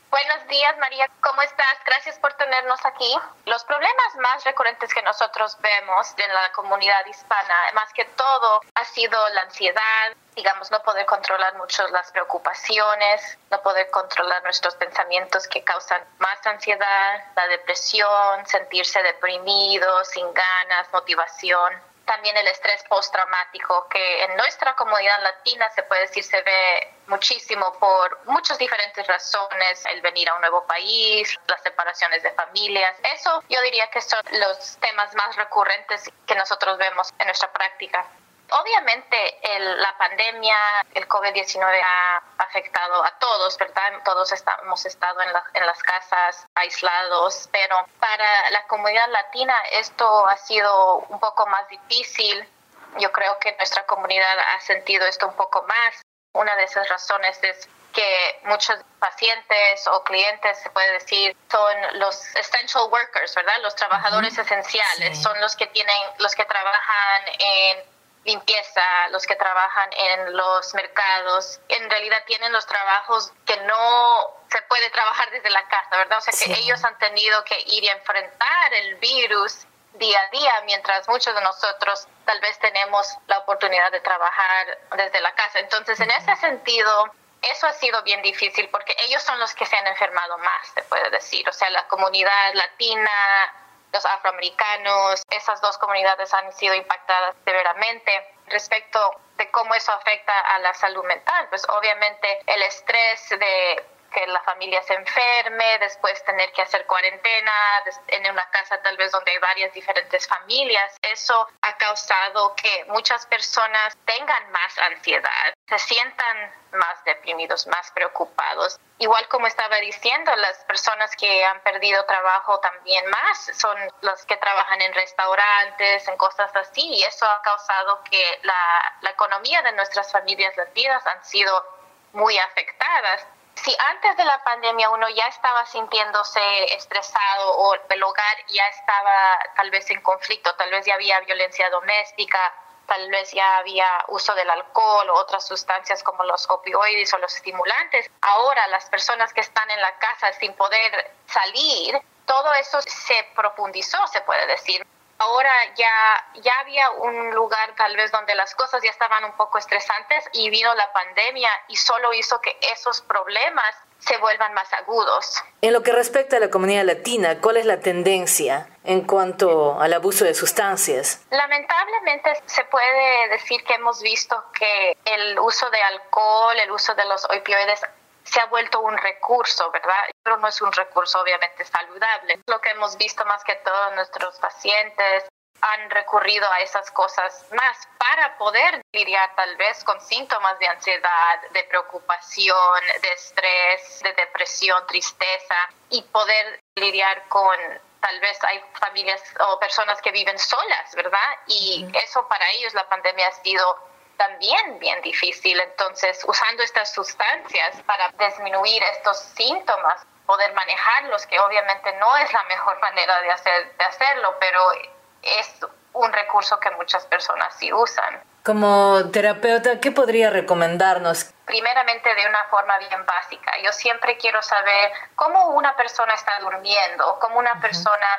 Buenos días, María. ¿Cómo estás? Gracias por tenernos aquí. Los problemas más recurrentes que nosotros vemos en la comunidad hispana, más que todo, ha sido la ansiedad, digamos, no poder controlar mucho las preocupaciones, no poder controlar nuestros pensamientos que causan más ansiedad, la depresión, sentirse deprimido, sin ganas, motivación. También el estrés postraumático, que en nuestra comunidad latina se puede decir se ve muchísimo por muchas diferentes razones, el venir a un nuevo país, las separaciones de familias. Eso yo diría que son los temas más recurrentes que nosotros vemos en nuestra práctica. Obviamente el, la pandemia, el covid diecinueve ha afectado a todos, ¿verdad? Todos está, hemos estado en, la, en las casas aislados, pero para la comunidad latina esto ha sido un poco más difícil. Yo creo que nuestra comunidad ha sentido esto un poco más. Una de esas razones es que muchos pacientes o clientes, se puede decir, son los essential workers, ¿verdad? Los trabajadores uh-huh. esenciales, sí. Son los que tienen, los que trabajan en limpieza, los que trabajan en los mercados, en realidad tienen los trabajos que no se puede trabajar desde la casa, ¿verdad? O sea, sí. que ellos han tenido que ir y enfrentar el virus día a día, mientras muchos de nosotros tal vez tenemos la oportunidad de trabajar desde la casa. Entonces, en ese sentido, eso ha sido bien difícil porque ellos son los que se han enfermado más, se puede decir. O sea, la comunidad latina, los afroamericanos, esas dos comunidades han sido impactadas severamente. Respecto de cómo eso afecta a la salud mental, pues obviamente el estrés de que la familia se enferme, después tener que hacer cuarentena en una casa tal vez donde hay varias diferentes familias, eso ha causado que muchas personas tengan más ansiedad, se sientan más deprimidos, más preocupados. Igual como estaba diciendo, las personas que han perdido trabajo también más son los que trabajan en restaurantes, en cosas así, y eso ha causado que la, la economía de nuestras familias latinas han sido muy afectadas. Si antes de la pandemia uno ya estaba sintiéndose estresado o el hogar ya estaba tal vez en conflicto, tal vez ya había violencia doméstica, tal vez ya había uso del alcohol o otras sustancias como los opioides o los estimulantes, ahora las personas que están en la casa sin poder salir, todo eso se profundizó, se puede decir. Ahora ya, ya había un lugar tal vez donde las cosas ya estaban un poco estresantes y vino la pandemia y solo hizo que esos problemas se vuelvan más agudos. En lo que respecta a la comunidad latina, ¿cuál es la tendencia en cuanto al abuso de sustancias? Lamentablemente se puede decir que hemos visto que el uso de alcohol, el uso de los opioides se ha vuelto un recurso, ¿verdad? Pero no es un recurso obviamente saludable. Lo que hemos visto más que todos nuestros pacientes han recurrido a esas cosas más para poder lidiar tal vez con síntomas de ansiedad, de preocupación, de estrés, de depresión, tristeza y poder lidiar con tal vez hay familias o personas que viven solas, ¿verdad? Y uh-huh. eso para ellos la pandemia ha sido también bien difícil. Entonces, usando estas sustancias para disminuir estos síntomas, poder manejarlos, que obviamente no es la mejor manera de, hacer, de hacerlo, pero es un recurso que muchas personas sí usan. Como terapeuta, ¿qué podría recomendarnos? Primeramente, de una forma bien básica. Yo siempre quiero saber cómo una persona está durmiendo, cómo una uh-huh. persona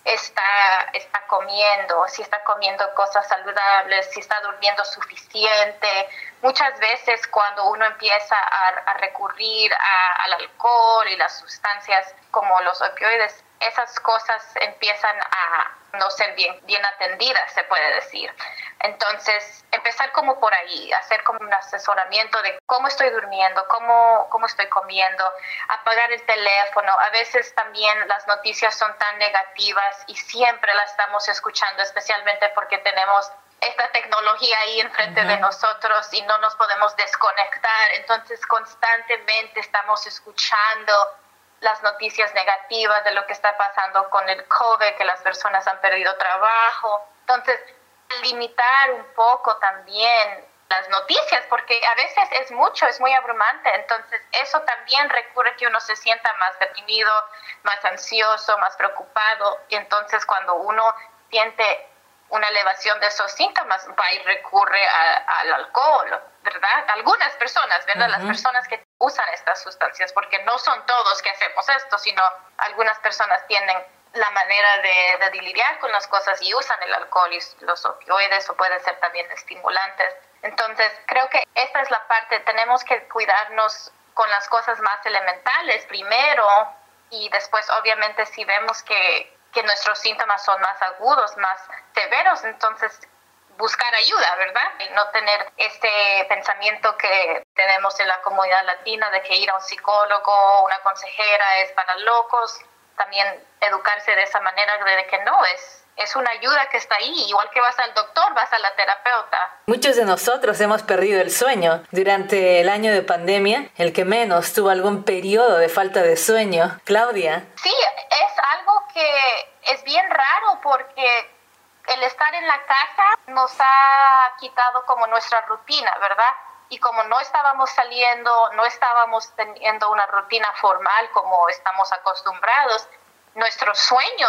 está, está comiendo, si está comiendo cosas saludables, si está durmiendo suficiente. Muchas veces cuando uno empieza a, a recurrir a, al alcohol y las sustancias como los opioides, esas cosas empiezan a no ser bien, bien atendidas, se puede decir. Entonces, empezar como por ahí, hacer como un asesoramiento de cómo estoy durmiendo, cómo, cómo estoy comiendo, apagar el teléfono. A veces también las noticias son tan negativas y siempre las estamos escuchando, especialmente porque tenemos esta tecnología ahí enfrente uh-huh. de nosotros y no nos podemos desconectar. Entonces, constantemente estamos escuchando las noticias negativas de lo que está pasando con el COVID, que las personas han perdido trabajo. Entonces, limitar un poco también las noticias, porque a veces es mucho, es muy abrumante. Entonces, eso también recurre a que uno se sienta más deprimido, más ansioso, más preocupado. Y entonces, cuando uno siente una elevación de esos síntomas, va y recurre a, al alcohol, ¿verdad? Algunas personas, ¿verdad? Uh-huh. Las personas que usan estas sustancias, porque no son todos que hacemos esto, sino algunas personas tienen la manera de, de lidiar con las cosas y usan el alcohol y los opioides, o pueden ser también estimulantes. Entonces, creo que esta es la parte, tenemos que cuidarnos con las cosas más elementales primero, y después, obviamente, si vemos que que nuestros síntomas son más agudos, más severos, entonces buscar ayuda, ¿verdad? Y no tener este pensamiento que tenemos en la comunidad latina de que ir a un psicólogo o una consejera es para locos. También educarse de esa manera de que no, es es una ayuda que está ahí. Igual que vas al doctor, vas a la terapeuta. Muchos de nosotros hemos perdido el sueño durante el año de pandemia. El que menos tuvo algún periodo de falta de sueño. Claudia. Sí, es algo que es bien raro porque el estar en la casa nos ha quitado como nuestra rutina, ¿verdad? Y como no estábamos saliendo, no estábamos teniendo una rutina formal como estamos acostumbrados, nuestro sueño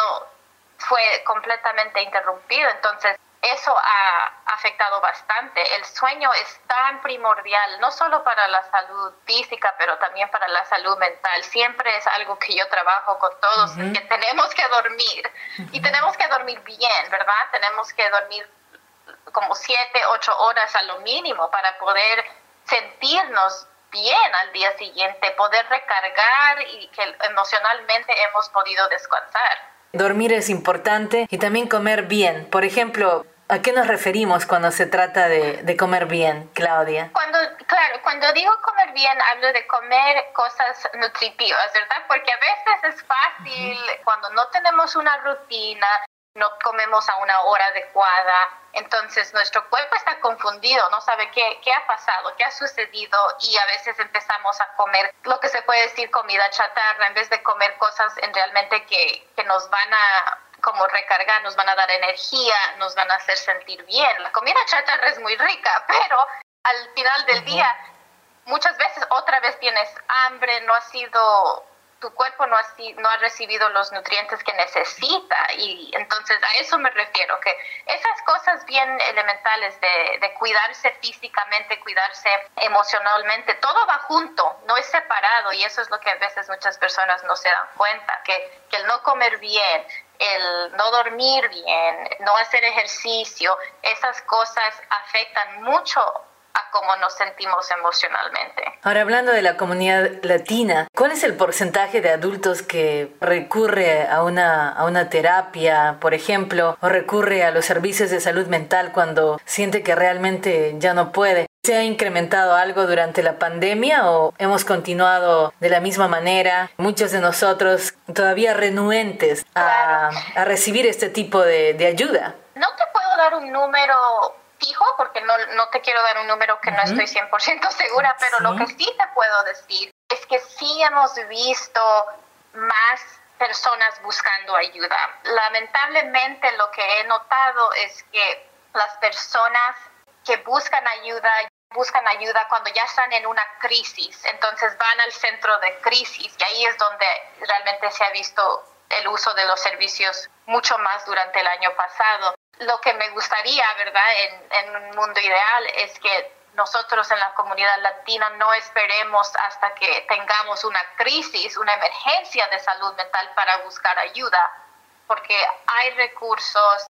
fue completamente interrumpido. Entonces, eso ha afectado bastante. El sueño es tan primordial, no solo para la salud física, pero también para la salud mental. Siempre es algo que yo trabajo con todos, uh-huh. que tenemos que dormir. Uh-huh. Y tenemos que dormir bien, ¿verdad? Tenemos que dormir como siete, ocho horas a lo mínimo para poder sentirnos bien al día siguiente, poder recargar y que emocionalmente hemos podido descansar. Dormir es importante y también comer bien. Por ejemplo, ¿a qué nos referimos cuando se trata de, de comer bien, Claudia? Cuando, claro, cuando digo comer bien, hablo de comer cosas nutritivas, ¿verdad? Porque a veces es fácil, uh-huh. cuando no tenemos una rutina, no comemos a una hora adecuada, entonces nuestro cuerpo está confundido, no sabe qué, qué ha pasado, qué ha sucedido, y a veces empezamos a comer lo que se puede decir comida chatarra, en vez de comer cosas en realmente que, que nos van a como recargar, nos van a dar energía, nos van a hacer sentir bien. La comida chatarra es muy rica, pero al final del uh-huh. día, muchas veces otra vez tienes hambre, no ha sido... tu cuerpo no ha, no ha recibido los nutrientes que necesita, y entonces a eso me refiero, que esas cosas bien elementales de, de cuidarse físicamente, cuidarse emocionalmente, todo va junto, no es separado, y eso es lo que a veces muchas personas no se dan cuenta, que, que el no comer bien, el no dormir bien, no hacer ejercicio, esas cosas afectan mucho a cómo nos sentimos emocionalmente. Ahora, hablando de la comunidad latina, ¿cuál es el porcentaje de adultos que recurre a una, a una terapia, por ejemplo, o recurre a los servicios de salud mental cuando siente que realmente ya no puede? ¿Se ha incrementado algo durante la pandemia o hemos continuado de la misma manera? Muchos de nosotros todavía renuentes a, claro. a recibir este tipo de, de ayuda. No te puedo dar un número fijo, porque no, no te quiero dar un número que uh-huh. no estoy cien por ciento segura, pero sí. Lo que sí te puedo decir es que sí hemos visto más personas buscando ayuda. Lamentablemente lo que he notado es que las personas que buscan ayuda, buscan ayuda cuando ya están en una crisis, entonces van al centro de crisis, y ahí es donde realmente se ha visto el uso de los servicios mucho más durante el año pasado. Lo que me gustaría, ¿verdad?, en, en un mundo ideal es que nosotros en la comunidad latina no esperemos hasta que tengamos una crisis, una emergencia de salud mental para buscar ayuda, porque hay recursos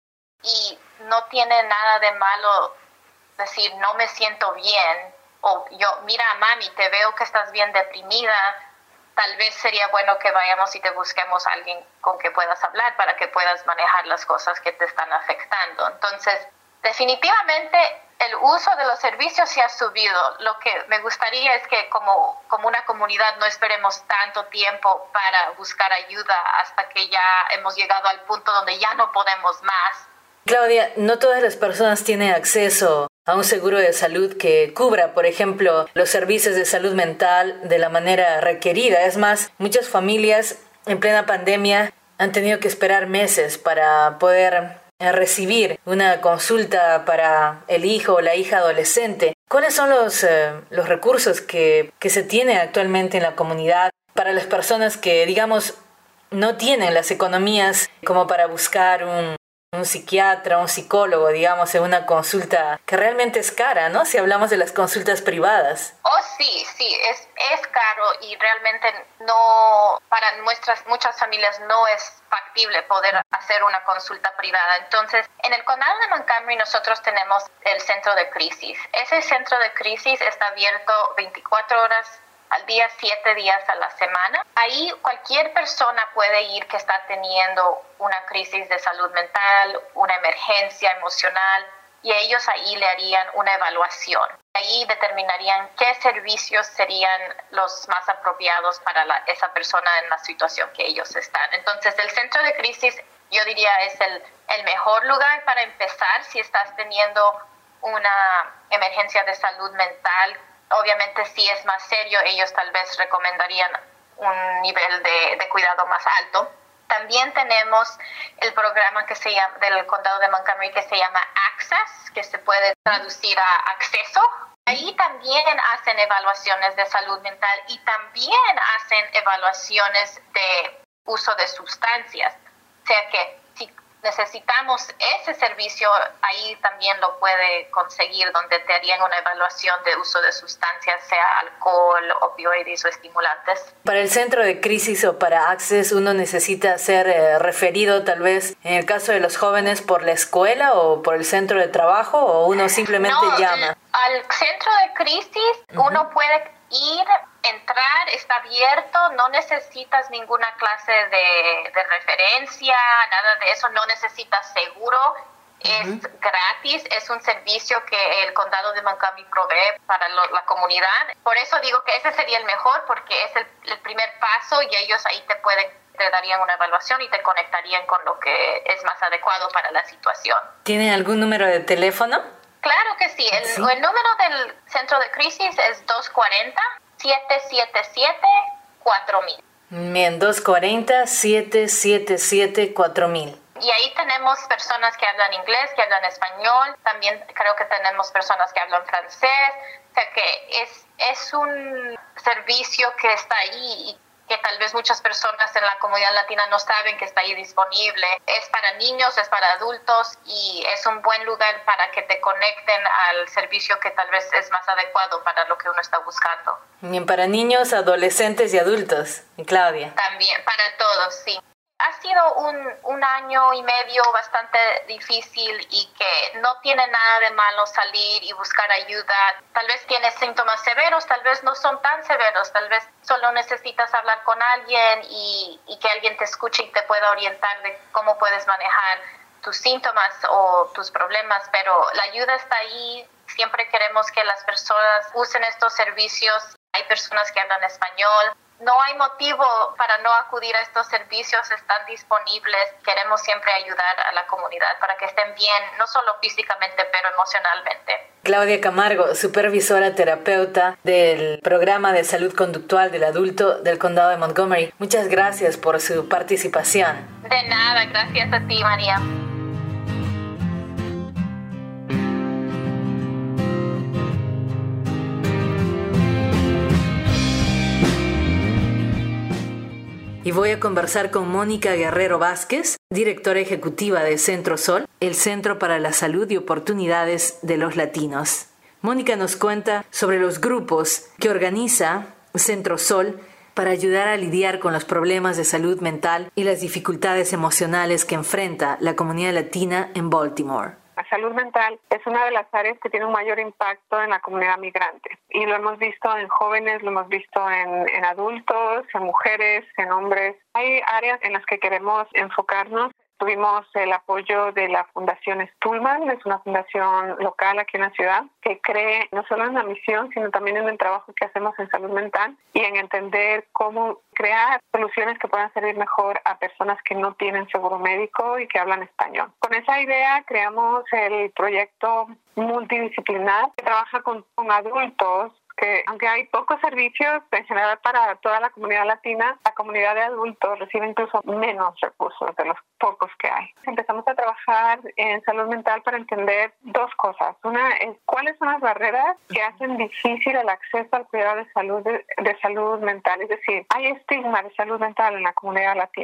y no tiene nada de malo decir no me siento bien, o yo, mira mami, te veo que estás bien deprimida, tal vez sería bueno que vayamos y te busquemos a alguien con que puedas hablar para que puedas manejar las cosas que te están afectando. Entonces, definitivamente el uso de los servicios sí ha subido. Lo que me gustaría es que como, como una comunidad no esperemos tanto tiempo para buscar ayuda hasta que ya hemos llegado al punto donde ya no podemos más. Claudia, no todas las personas tienen acceso a un seguro de salud que cubra, por ejemplo, los servicios de salud mental de la manera requerida. Es más, muchas familias en plena pandemia han tenido que esperar meses para poder recibir una consulta para el hijo o la hija adolescente. ¿Cuáles son los, eh, los recursos que, que se tienen actualmente en la comunidad para las personas que, digamos, no tienen las economías como para buscar un un psiquiatra, un psicólogo, digamos, en una consulta que realmente es cara, ¿no? Si hablamos de las consultas privadas. Oh, sí, sí, es, es caro y realmente no, para nuestras muchas familias no es factible poder hacer una consulta privada. Entonces, en el condado de Montgomery nosotros tenemos el centro de crisis. Ese centro de crisis está abierto veinticuatro horas al día, siete días a la semana. Ahí cualquier persona puede ir que está teniendo una crisis de salud mental, una emergencia emocional, y ellos ahí le harían una evaluación. Ahí determinarían qué servicios serían los más apropiados para la, esa persona en la situación que ellos están. Entonces, el centro de crisis, yo diría, es el, el mejor lugar para empezar si estás teniendo una emergencia de salud mental. Obviamente, si es más serio, ellos tal vez recomendarían un nivel de, de cuidado más alto. También tenemos el programa que se llama, del condado de Montgomery, que se llama Access, que se puede traducir a acceso. Ahí también hacen evaluaciones de salud mental y también hacen evaluaciones de uso de sustancias. O sea que si necesitamos ese servicio, ahí también lo puede conseguir, donde te harían una evaluación de uso de sustancias, sea alcohol, opioides o estimulantes. Para el centro de crisis o para Access, ¿uno necesita ser eh, referido tal vez, en el caso de los jóvenes, por la escuela o por el centro de trabajo, o uno simplemente no, llama? Al centro de crisis uh-huh. uno puede ir, entrar, está abierto, no necesitas ninguna clase de, de referencia, nada de eso, no necesitas seguro, uh-huh. es gratis, es un servicio que el condado de Montgomery provee para lo, la comunidad. Por eso digo que ese sería el mejor, porque es el, el primer paso y ellos ahí te pueden, te darían una evaluación y te conectarían con lo que es más adecuado para la situación. ¿Tienen algún número de teléfono? Claro que sí. El, ¿Sí? el número del centro de crisis es dos cuatro cero, siete siete siete, cuatro mil. Bien, dos cuatro cero, siete siete siete, cuatro mil. Y ahí tenemos personas que hablan inglés, que hablan español. También creo que tenemos personas que hablan francés. O sea que es, es un servicio que está ahí y que tal vez muchas personas en la comunidad latina no saben que está ahí disponible. Es para niños, es para adultos y es un buen lugar para que te conecten al servicio que tal vez es más adecuado para lo que uno está buscando. Bien, para niños, adolescentes y adultos. ¿Y Claudia? También, para todos, sí. Ha sido un, un año y medio bastante difícil y que no tiene nada de malo salir y buscar ayuda. Tal vez tienes síntomas severos, tal vez no son tan severos, tal vez solo necesitas hablar con alguien y, y que alguien te escuche y te pueda orientar de cómo puedes manejar tus síntomas o tus problemas, pero la ayuda está ahí. Siempre queremos que las personas usen estos servicios. Hay personas que hablan español. No hay motivo para no acudir a estos servicios, están disponibles. Queremos siempre ayudar a la comunidad para que estén bien, no solo físicamente, pero emocionalmente. Claudia Camargo, supervisora terapeuta del programa de salud conductual del adulto del condado de Montgomery. Muchas gracias por su participación. De nada, gracias a ti, María. Y voy a conversar con Mónica Guerrero Vázquez, directora ejecutiva de Centro Sol, el Centro para la Salud y Oportunidades de los Latinos. Mónica nos cuenta sobre los grupos que organiza Centro Sol para ayudar a lidiar con los problemas de salud mental y las dificultades emocionales que enfrenta la comunidad latina en Baltimore. La salud mental es una de las áreas que tiene un mayor impacto en la comunidad migrante y lo hemos visto en jóvenes, lo hemos visto en, en adultos, en mujeres, en hombres. Hay áreas en las que queremos enfocarnos. Tuvimos el apoyo de la Fundación Stulman, es una fundación local aquí en la ciudad, que cree no solo en la misión, sino también en el trabajo que hacemos en salud mental y en entender cómo crear soluciones que puedan servir mejor a personas que no tienen seguro médico y que hablan español. Con esa idea creamos el proyecto multidisciplinar que trabaja con, con adultos, que aunque hay pocos servicios en general para toda la comunidad latina, la comunidad de adultos recibe incluso menos recursos de los pocos que hay. Empezamos a trabajar en salud mental para entender dos cosas. Una es cuáles son las barreras que hacen difícil el acceso al cuidado de salud de, de salud mental. Es decir, hay estigma de salud mental en la comunidad latina.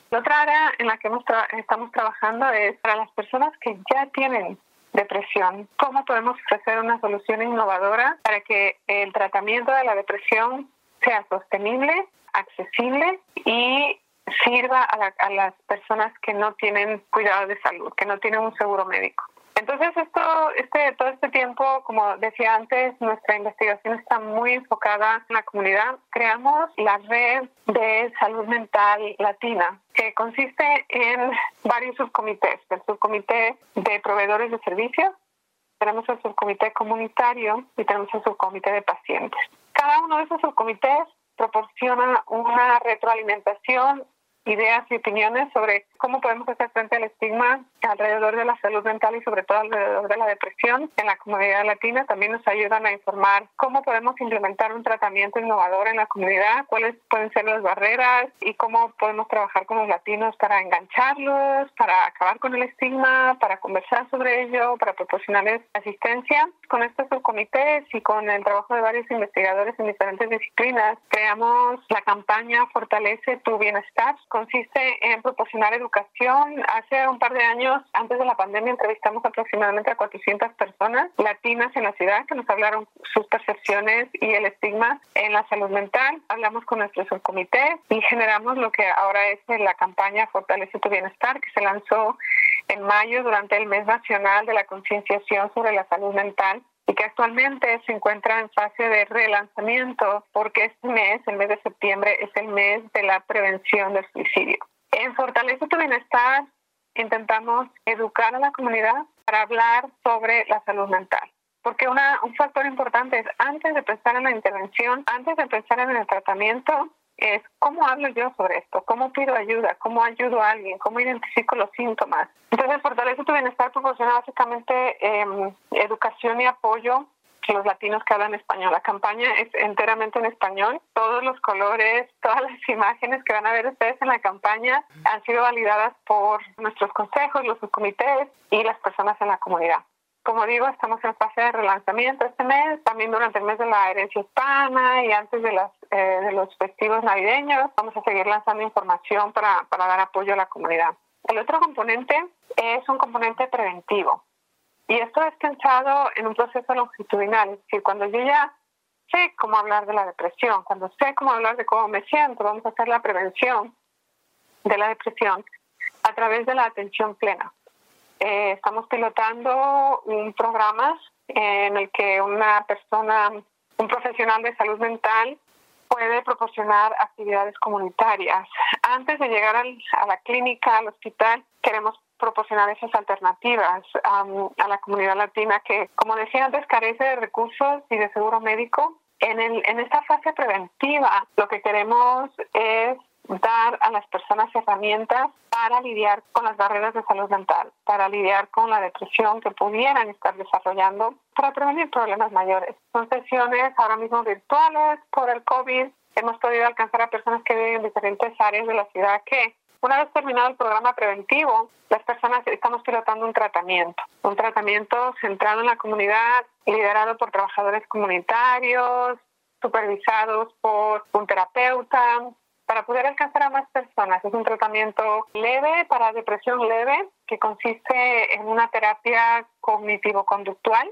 La otra área en la que hemos tra- estamos trabajando es para las personas que ya tienen depresión. ¿Cómo podemos ofrecer una solución innovadora para que el tratamiento de la depresión sea sostenible, accesible y sirva a, la, a las personas que no tienen cuidado de salud, que no tienen un seguro médico? Entonces, esto, este, todo este tiempo, como decía antes, nuestra investigación está muy enfocada en la comunidad. Creamos la red de salud mental latina, que consiste en varios subcomités. El subcomité de proveedores de servicios, tenemos el subcomité comunitario y tenemos el subcomité de pacientes. Cada uno de esos subcomités proporciona una retroalimentación, ideas y opiniones sobre cómo podemos hacer frente al estigma alrededor de la salud mental y sobre todo alrededor de la depresión en la comunidad latina. También nos ayudan a informar cómo podemos implementar un tratamiento innovador en la comunidad, cuáles pueden ser las barreras y cómo podemos trabajar con los latinos para engancharlos, para acabar con el estigma, para conversar sobre ello, para proporcionarles asistencia. Con estos subcomités y con el trabajo de varios investigadores en diferentes disciplinas, creamos la campaña Fortalece tu Bienestar. Consiste en proporcionar educación. Hace un par de años, antes de la pandemia, entrevistamos aproximadamente a cuatrocientas personas latinas en la ciudad que nos hablaron sus percepciones y el estigma en la salud mental. Hablamos con nuestro subcomité y generamos lo que ahora es la campaña Fortalece tu Bienestar, que se lanzó en mayo durante el Mes Nacional de la Concienciación sobre la Salud Mental y que actualmente se encuentra en fase de relanzamiento porque este mes, el mes de septiembre, es el mes de la prevención del suicidio. En Fortalece tu Bienestar intentamos educar a la comunidad para hablar sobre la salud mental. Porque una, un factor importante es, antes de pensar en la intervención, antes de pensar en el tratamiento, es cómo hablo yo sobre esto, cómo pido ayuda, cómo ayudo a alguien, cómo identifico los síntomas. Entonces, Fortalece tu Bienestar proporciona básicamente eh, educación y apoyo a los latinos que hablan español. La campaña es enteramente en español. Todos los colores, todas las imágenes que van a ver ustedes en la campaña han sido validadas por nuestros consejos, los subcomités y las personas en la comunidad. Como digo, estamos en fase de relanzamiento este mes, también durante el mes de la herencia hispana y antes de, las, eh, de los festivos navideños. Vamos a seguir lanzando información para, para dar apoyo a la comunidad. El otro componente es un componente preventivo. Y esto es pensado en un proceso longitudinal. Es decir, cuando yo ya sé cómo hablar de la depresión, cuando sé cómo hablar de cómo me siento, vamos a hacer la prevención de la depresión a través de la atención plena. Eh, estamos pilotando un programa en el que una persona, un profesional de salud mental puede proporcionar actividades comunitarias. Antes de llegar al, a la clínica, al hospital, queremos proporcionar esas alternativas um, a la comunidad latina que, como decía antes, carece de recursos y de seguro médico. En, el, en esta fase preventiva, lo que queremos es dar a las personas herramientas para lidiar con las barreras de salud mental, para lidiar con la depresión que pudieran estar desarrollando, para prevenir problemas mayores. Son sesiones ahora mismo virtuales por el COVID. Hemos podido alcanzar a personas que viven en diferentes áreas de la ciudad que, una vez terminado el programa preventivo, las personas estamos pilotando un tratamiento, un tratamiento centrado en la comunidad, liderado por trabajadores comunitarios, supervisados por un terapeuta, para poder alcanzar a más personas. Es un tratamiento leve para depresión leve que consiste en una terapia cognitivo-conductual,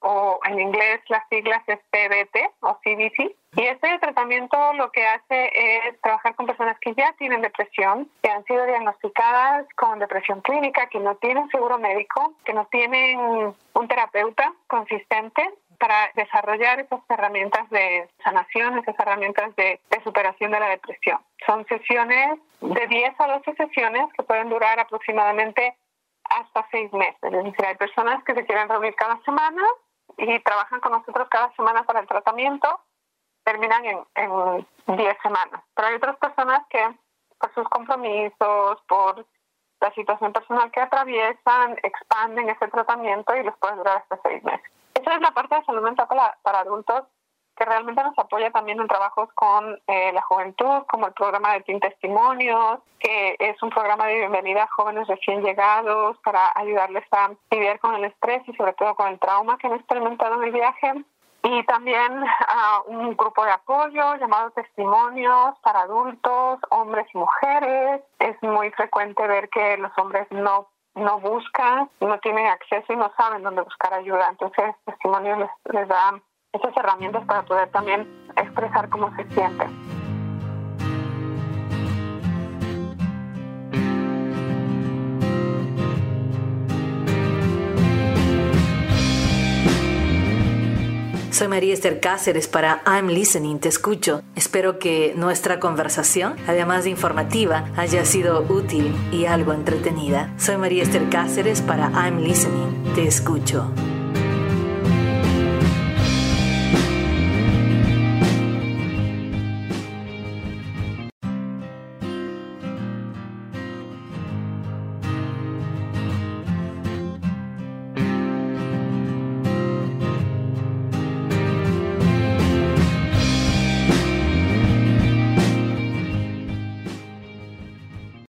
o en inglés las siglas es C B T o C B T. Y este tratamiento lo que hace es trabajar con personas que ya tienen depresión, que han sido diagnosticadas con depresión clínica, que no tienen seguro médico, que no tienen un terapeuta consistente para desarrollar esas herramientas de sanación, esas herramientas de, de superación de la depresión. Son sesiones de diez a doce sesiones que pueden durar aproximadamente hasta seis meses. Es decir, hay personas que se quieren reunir cada semana y trabajan con nosotros cada semana para el tratamiento, terminan en, en diez semanas. Pero hay otras personas que, por sus compromisos, por la situación personal que atraviesan, expanden ese tratamiento y les puede durar hasta seis meses. Esa es la parte de salud mental para, para adultos que realmente nos apoya también en trabajos con eh, la juventud, como el programa de Teen Testimonios, que es un programa de bienvenida a jóvenes recién llegados para ayudarles a lidiar con el estrés y sobre todo con el trauma que han experimentado en el viaje. Y también uh, un grupo de apoyo llamado Testimonios para adultos, hombres y mujeres. Es muy frecuente ver que los hombres no no buscan, no tienen acceso y no saben dónde buscar ayuda. Entonces, Testimonios les, les da esas herramientas para poder también expresar cómo se sienten. Soy María Esther Cáceres para I'm Listening, te escucho. Espero que nuestra conversación, además de informativa, haya sido útil y algo entretenida. Soy María Esther Cáceres para I'm Listening, te escucho.